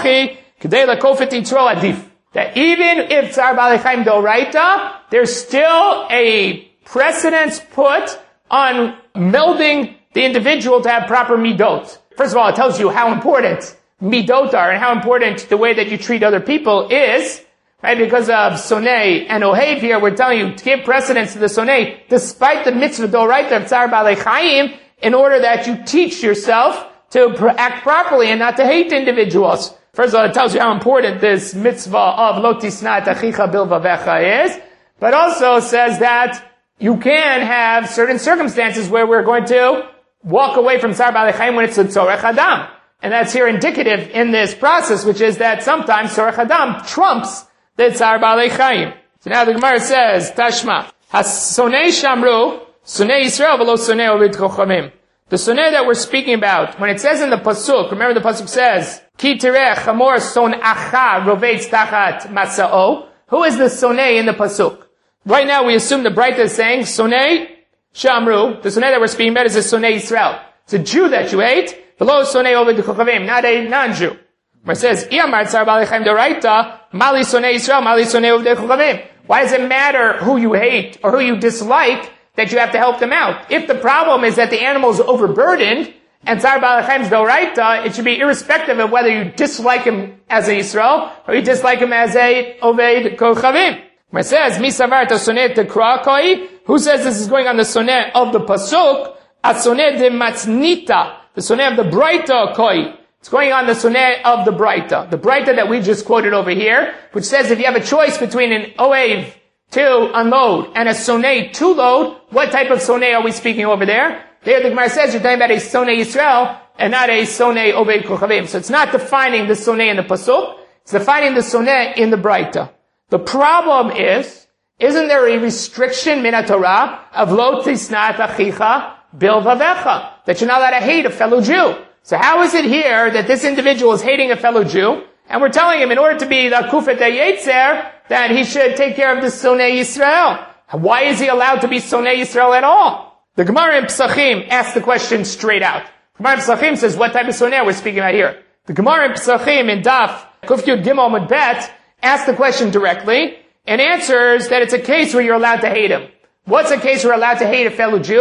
even if Tzar Ba'alei Chaim Doraita, there's still a precedence put on melding the individual to have proper midot. First of all, it tells you how important midot are and how important the way that you treat other people is, right? Because of sonei and ohev here, we're telling you to give precedence to the sonei, despite the mitzvah Doraita of Tzar Ba'alei Chaim, in order that you teach yourself to act properly and not to hate individuals. First of all, it tells you how important this mitzvah of lo tisna et achicha bilvavecha is, but also says that you can have certain circumstances where we're going to walk away from Tzar Ba'alei Chaim when it's a tzorech adam. And that's here indicative in this process, which is that sometimes tzorech adam trumps the Tzar Ba'alei Chaim. So now the Gemara says, Tashma, Has-sonei shamru, sonei Yisrael v'lo sonei ovid chochamim. The soneh that we're speaking about, when it says in the pasuk, remember the pasuk says, Ki tireh chamor son acha rovetz tachat masa'o. Who is the soneh in the pasuk? Right now we assume the Braita is saying, soneh shamru, the soneh that we're speaking about is a soneh Yisrael. It's a Jew that you hate, below soneh ovid chochavim, not a non-Jew. Where it says, Iyamar tzar ba'alei chaim doraita, mali soneh Yisrael, mali soneh ovid chochavim. Why does it matter who you hate or who you dislike that you have to help them out? If the problem is that the animal is overburdened, and Tzar Ba'alei Chaim's Doraita, it should be irrespective of whether you dislike him as a Yisrael, or you dislike him as a Oved Kochavim. Where it says, Mi savar ta sonnet te koi, who says this is going on the sonnet of the Pasuk, a sonnet de matznita, the sonnet of the Braita koi. It's going on the sonnet of the Braita. The Braita that we just quoted over here, which says if you have a choice between an Oev to unload and a sonnet to load, what type of sonnet are we speaking over there? There the Gemara says you're talking about a sonnet Yisrael and not a sonnet Oved Kochavim. So it's not defining the sonnet in the Pasuk, it's defining the sonnet in the Braita. The problem is, isn't there a restriction min Torah of lo tisnat achicha bilvavecha, that you're not allowed to hate a fellow Jew? So how is it here that this individual is hating a fellow Jew, and we're telling him in order to be the kufet yetzer that he should take care of the sonei Yisrael? Why is he allowed to be sonei Yisrael at all? The Gemara in Pesachim asks the question straight out. Gemara in Pesachim says, what type of sonei we're speaking about here? The Gemara in Pesachim in Daf Kuf Yud Gimel Amud Bet asks the question directly and answers that it's a case where you're allowed to hate him. What's a case where you're allowed to hate a fellow Jew?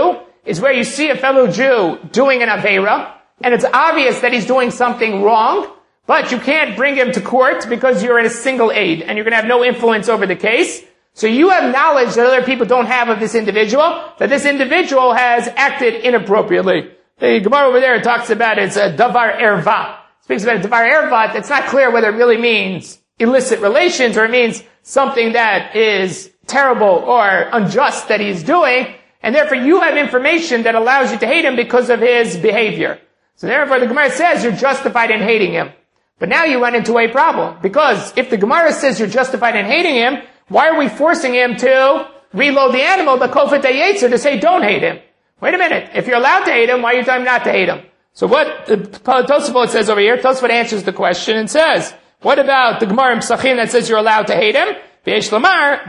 is where you see a fellow Jew doing an Aveira, and it's obvious that he's doing something wrong, but you can't bring him to court because you're in a single aid, and you're going to have no influence over the case. So you have knowledge that other people don't have of this individual, that this individual has acted inappropriately. The Gemara over there talks about it's a davar erva. Speaks about a davar erva. It's not clear whether it really means illicit relations or it means something that is terrible or unjust that he's doing, and therefore you have information that allows you to hate him because of his behavior. So therefore the Gemara says you're justified in hating him. But now you run into a problem, because if the Gemara says you're justified in hating him, why are we forcing him to reload the animal, the kofet hayetzer, to say don't hate him? Wait a minute. If you're allowed to hate him, why are you telling him not to hate him? So what the Tosafot says over here, Tosafot answers the question and says, what about the Gemara in Pesachim that says you're allowed to hate him? It's not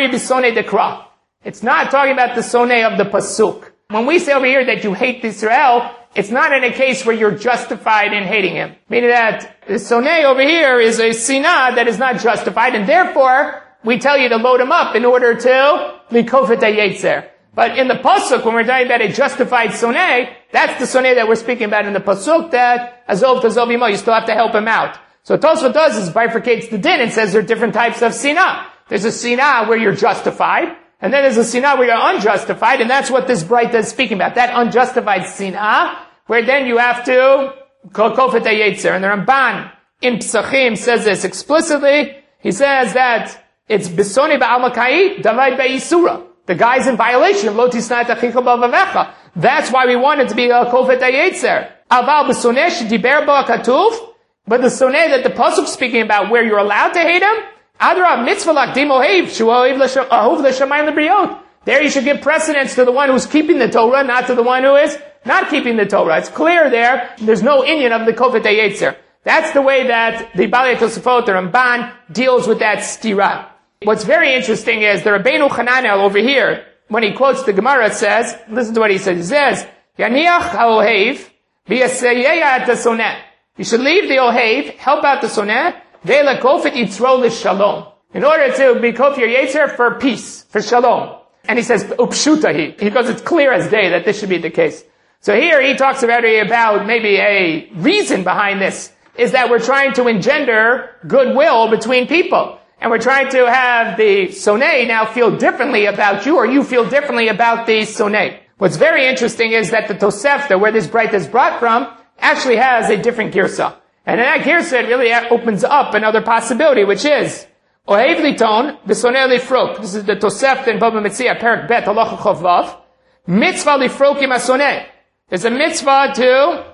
talking about the soneh of the pasuk. When we say over here that you hate Israel, it's not in a case where you're justified in hating him. Meaning that the soneh over here is a sinah that is not justified, and therefore we tell you to load him up in order to likofet hayetzer. But in the pasuk, when we're talking about a justified soneh, that's the soneh that we're speaking about in the pasuk, that azov tazov imo, you still have to help him out. So Tosfot does is bifurcates the din and says there are different types of sinah. There's a sinah where you're justified, and then there's a sinah where you're unjustified, and that's what this Braita is speaking about. That unjustified sinah, where then you have to kofet hayetzer. And the Ramban in Pesachim says this explicitly. He says that it's bisoni ba'al makai, davai ba'isura. The guy's in violation of lo tisna et achicha b'avavecha. That's why we want it to be a kofet hayetzer. Aval b'soneh shediber bo katuv. But the soneh that the pasuk is speaking about, where you're allowed to hate him, adra mitzvah lakdim ohev shu ohev ahuv l'shamayim l'briyot. There you should give precedence to the one who's keeping the Torah, not to the one who is not keeping the Torah. It's clear there. There's no inyan of the kofet hayetzer. That's the way that the Balei Tosafot, the Ramban, deals with that stira. What's very interesting is the Rabbeinu Hananel over here, when he quotes the Gemara, says, listen to what he says. He says, Yaniach ha'ohev v'yaseyeya et soneh. You should leave the ohev, help out the soneh, ve'la kofet yitzro l'shalom. In order to be kofet your yetzer for peace, for shalom. And he says, upshutahi. He goes, it's clear as day that this should be the case. So here he talks about, about maybe a reason behind this, is that we're trying to engender goodwill between people. And we're trying to have the soneh now feel differently about you, or you feel differently about the soneh. What's very interesting is that the Tosefta, where this Braita is brought from, actually has a different girsa. And in that girsa, it really opens up another possibility, which is, Ohev liton, v'soneh lifrok. This is the Tosefta in Baba Metzia, Perak Bet, Halacha Chov Vav. Mitzvah lifrokim ha-soneh. There's a mitzvah to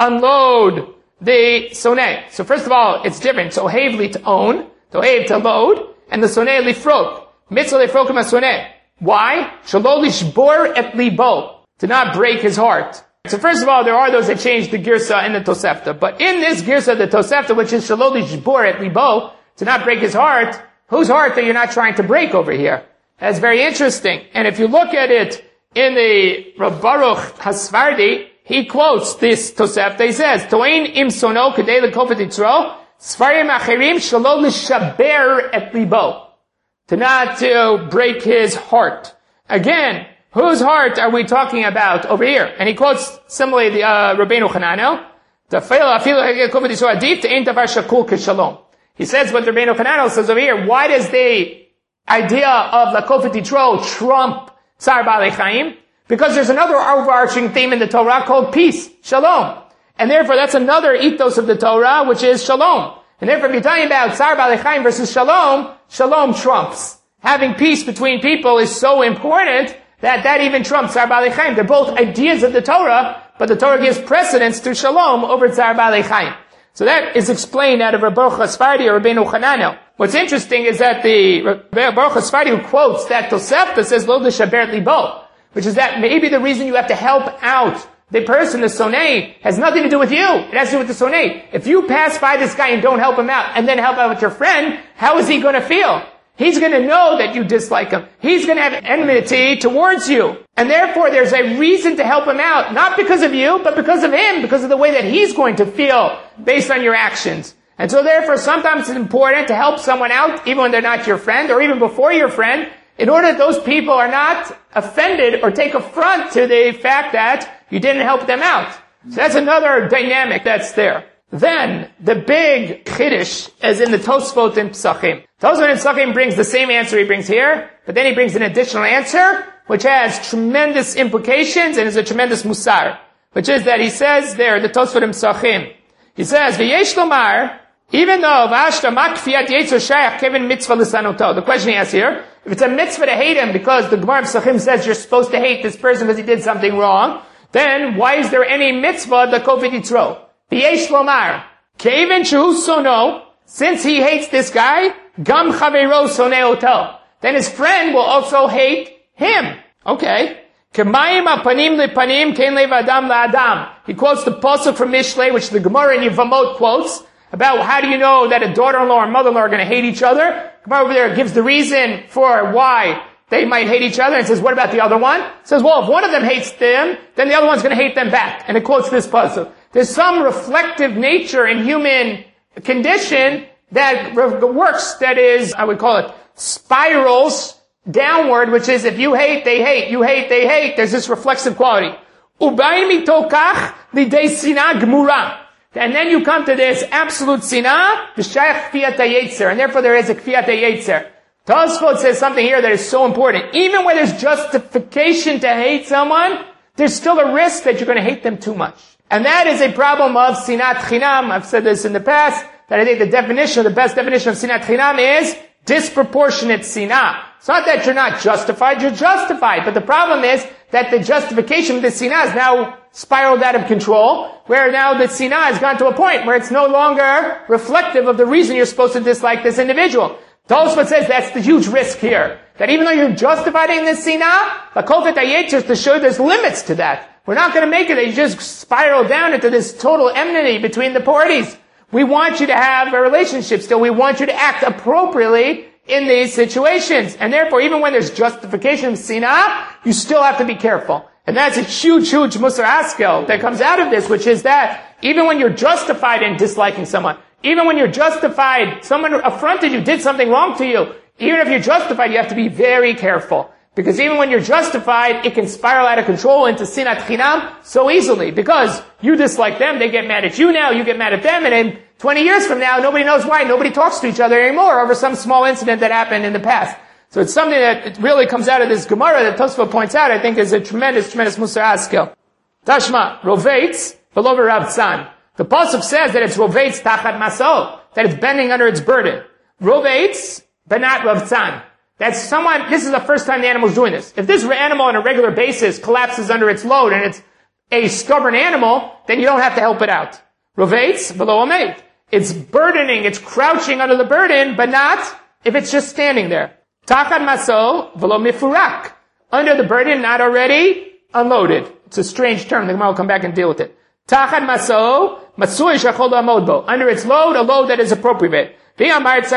unload the soneh. So first of all, it's different. So Ohev liton, to ohev to load, and the soneh lifrok. Mitzvah lifrokim ha-soneh. Why? Shelo lishbor et libo. To not break his heart. So first of all, there are those that change the girsa in the Tosefta. But in this girsa, the Tosefta, which is Shelo lishbor et libo, to not break his heart, whose heart are you not trying to break over here? That's very interesting. And if you look at it in the Rav Baruch Hasfardi, he quotes this Tosefta. He says, To'ein im sono kedei lekofet yitzro, Sfarim acherim shelo l'shaber et libo. To not to break his heart. Again, whose heart are we talking about over here? And he quotes similarly the uh, Rabbeinu Hananel. He says what Rabbeinu Hananel says over here. Why does the idea of la kofet yitro trump tsar ba'alei chaim? Because there's another overarching theme in the Torah called peace, shalom. And therefore that's another ethos of the Torah, which is shalom. And therefore if you're talking about tsar ba'alei chaim versus shalom, shalom trumps. Having peace between people is so important that that even trumps tsar ba'alei chaim. They're both ideas of the Torah, but the Torah gives precedence to shalom over tsar ba'alei chaim. So that is explained out of Rav Baruch Hasfardi or Rabbeinu Hananel. What's interesting is that the Rav Baruch Hasfardi who quotes that Tosefta says lo l'shaber libo, which is that maybe the reason you have to help out the person, the soneh, has nothing to do with you. It has to do with the soneh. If you pass by this guy and don't help him out, and then help out with your friend, how is he going to feel? He's going to know that you dislike him. He's going to have enmity towards you. And therefore, there's a reason to help him out, not because of you, but because of him, because of the way that he's going to feel based on your actions. And so therefore, sometimes it's important to help someone out, even when they're not your friend, or even before your friend, in order that those people are not offended or take affront to the fact that you didn't help them out. So that's another dynamic that's there. Then, the big chiddush is in the Tosfot in Pesachim. Tosfot in Pesachim brings the same answer he brings here, but then he brings an additional answer, which has tremendous implications and is a tremendous musar. Which is that he says there, the Tosfot in Pesachim, he says, V'yesh lomar, even though Vashta makfiyat yetzer shayach kevin mitzvah l'sanoto. The question he asks here, if it's a mitzvah to hate him because the Gemara in Pesachim says you're supposed to hate this person because he did something wrong, then why is there any mitzvah the kofet yitzro? V'yesh lomar, kevin shehu sono, since he hates this guy, gam chaveiro soneo oto. Then his friend will also hate him. Okay. K'mayim apanim lepanim ken lev adam la'adam. He quotes the pasuk from Mishlei, which the Gemara in Yevamot quotes, about how do you know that a daughter-in-law and mother-in-law are going to hate each other. Gemara over there gives the reason for why they might hate each other, and says, what about the other one? It says, well, if one of them hates them, then the other one's going to hate them back. And it quotes this pasuk. There's some reflective nature in human condition that works, that is, I would call it, spirals downward, which is if you hate, they hate, you hate, they hate, there's this reflexive quality. And then you come to this absolute sinah, and therefore there is a kfiyat yetzer. Tosfot says something here that is so important. Even when there's justification to hate someone, there's still a risk that you're going to hate them too much. And that is a problem of sinat chinam. I've said this in the past, that I think the definition, the best definition of sinat chinam is disproportionate sinah. It's not that you're not justified, you're justified. But the problem is that the justification of the sinah is now spiraled out of control, where now the sinah has gone to a point where it's no longer reflective of the reason you're supposed to dislike this individual. Tosfot says that's the huge risk here. That even though you're justified in this sinah, the kofet hayetzer is to show there's limits to that. We're not going to make it that you just spiral down into this total enmity between the parties. We want you to have a relationship still. We want you to act appropriately in these situations. And therefore, even when there's justification of sinah, you still have to be careful. And that's a huge, huge musar askel that comes out of this, which is that even when you're justified in disliking someone, even when you're justified, someone affronted you, did something wrong to you, even if you're justified, you have to be very careful. Because even when you're justified, it can spiral out of control into sinat chinam so easily. Because you dislike them, they get mad at you now, you get mad at them, and then twenty years from now, nobody knows why. Nobody talks to each other anymore over some small incident that happened in the past. So it's something that it really comes out of this Gemara that Tosfot points out, I think is a tremendous, tremendous musar askel. Tashma, roveitz, below Rav Tzan. The pasuk says that it's roveitz tachat maso, that it's bending under its burden. Roveitz, but not Rav Tzan. That's someone, this is the first time the animal's doing this. If this animal on a regular basis collapses under its load and it's a stubborn animal, then you don't have to help it out. Roveitz, below omeid. It's burdening, it's crouching under the burden, but not if it's just standing there. Tachat maso, below mifurak. Under the burden, not already unloaded. It's a strange term, the Gemara will come back and deal with it. Tachat maso, matsui shachol amod bo. Under its load, a load that is appropriate. If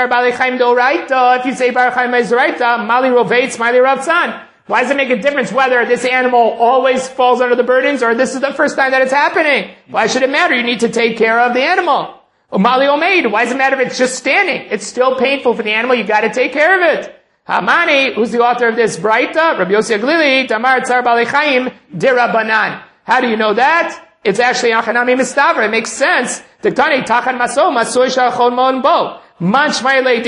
you say Bar Chaim is Zoraita, Mali Roveitz, Mali Rav Tzan. Why does it make a difference whether this animal always falls under the burdens or this is the first time that it's happening? Why should it matter? You need to take care of the animal. Or Mali Omeid, why does it matter if it's just standing? It's still painful for the animal, you gotta take care of it. Hamani, who's the author of this Braita? Rabbi Yossi Aglili, Tamar Tzar Bali Chaim, Dirabanan. How do you know that? It's actually Achanami Mistavra. It makes sense. Tiktani Tachan Maso, Masoy Shachon Mon Bo. Who has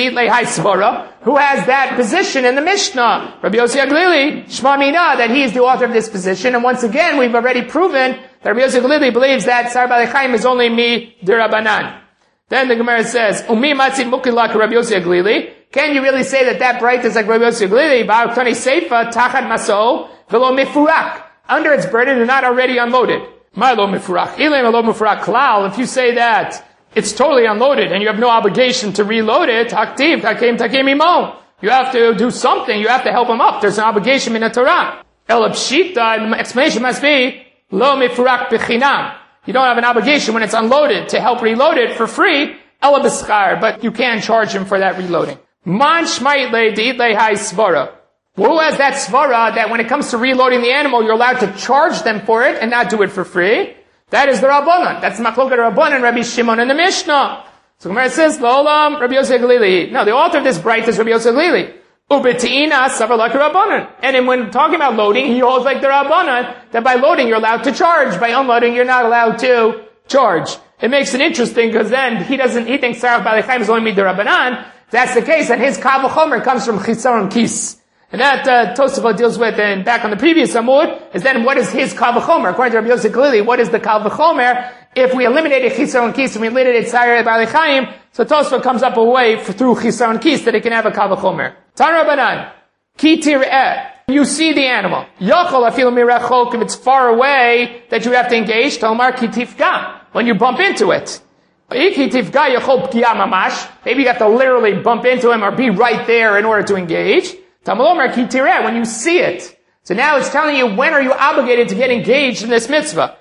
that position in the Mishnah? Rabbi Yossi Aglili, Shma Mina, that he is the author of this position. And once again, we've already proven that Rabbi Yossi Aglili believes that Sar Bali Chaim is only mi dirabanan. Then the Gemara says, Umi matzid mukilak Rabbi Yossi Aglili. Can you really say that that bright is like Rabbi Yossi Aglili? Ba'aktani seifa tachad maso velo mifurak. Under its burden and not already unloaded. Ma'lo mifurak. Ilem alo mifurak klal. If you say that it's totally unloaded and you have no obligation to reload it, haktiv, takim, takim imo. You have to do something, you have to help him up. There's an obligation in the Torah. El pshita, the explanation must be, lo mifurak b'chinam. You don't have an obligation when it's unloaded to help reload it for free, el b'schar, but you can charge him for that reloading. Man shmait le de'it le hai svara. Who has that svara that when it comes to reloading the animal, you're allowed to charge them for it and not do it for free? That is the Rabbanan. That's Machloket Rabbanan, Rabbi Shimon in the Mishnah. So Gemara says, L'olam, Rabbi Yossi Aglili. No, the author of this bright is Rabbi Yossi Aglili. Ubetina savar like a Rabbanan. And then when talking about loading, he holds like the Rabbanan, that by loading you're allowed to charge, by unloading you're not allowed to charge. It makes it interesting because then he doesn't, he thinks Sarach Baalei Chaim is only Midrabanan. If that's the case, then his Kal V'chomer comes from Chisaron Kis. And that, uh, Tosafot deals with, and back on the previous Amud, is then what is his Kal V'chomer? According to Rabbi Yosef Galili, what is the Kal V'chomer? If we eliminated Chisaron Kis and we eliminated Sarach Baalei Chaim, so Tosafot comes up a way for, through Chisaron Kis that it can have a Kal V'chomer. Tan Rabbanan, Ki Tir'eh. You see the animal. Yochol afilu mirachok, if it's far away that you have to engage, Talmar Ki Tifga. When you bump into it. Maybe you have to literally bump into him or be right there in order to engage. When you see it. So now it's telling you when are you obligated to get engaged in this mitzvah.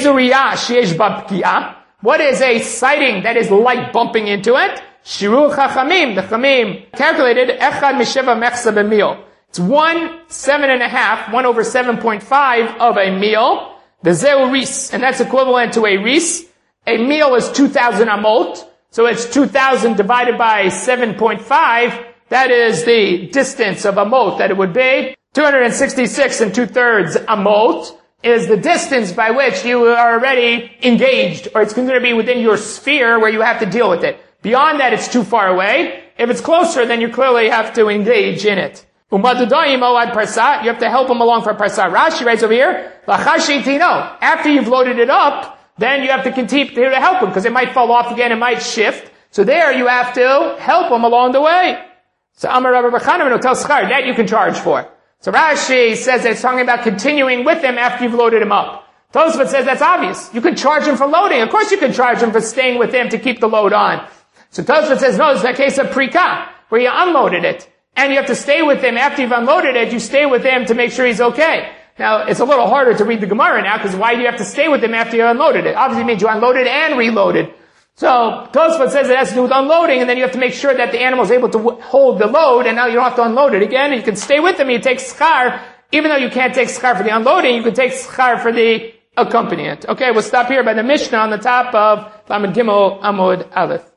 What is a sighting that is like bumping into it? Shiru Chachamim, the Chamim calculated Echad Misheva Mechsa b'mil. It's one seven and a half, one over seven point five of a meal. The Zeu Ris, and that's equivalent to a Ris. A meal is two thousand amot, so it's two thousand divided by seven point five. That is the distance of amot that it would be. two hundred sixty-six and two thirds amot is the distance by which you are already engaged, or it's considered to be within your sphere where you have to deal with it. Beyond that, it's too far away. If it's closer, then you clearly have to engage in it. You have to help him along for parsa. Rashi writes over here, after you've loaded it up, then you have to continue to help him, because it might fall off again, it might shift. So there you have to help him along the way. So Amar Rabbi Chanan Hotel Schar, that you can charge for. So Rashi says that it's talking about continuing with him after you've loaded him up. Tosfot says that's obvious. You can charge him for loading. Of course you can charge him for staying with him to keep the load on. So Tosfot says, no, it's a case of prika, where you unloaded it. And you have to stay with him after you've unloaded it, you stay with him to make sure he's okay. Now, it's a little harder to read the Gemara now, because why do you have to stay with him after you unloaded it? Obviously it means you unloaded and reloaded. So, Tosfot says it has to do with unloading, and then you have to make sure that the animal is able to w- hold the load, and now you don't have to unload it again. You can stay with him, you take schar, even though you can't take schar for the unloading, you can take schar for the accompaniment. Okay, we'll stop here by the Mishnah on the top of Lamed Gimel Amud Aleph.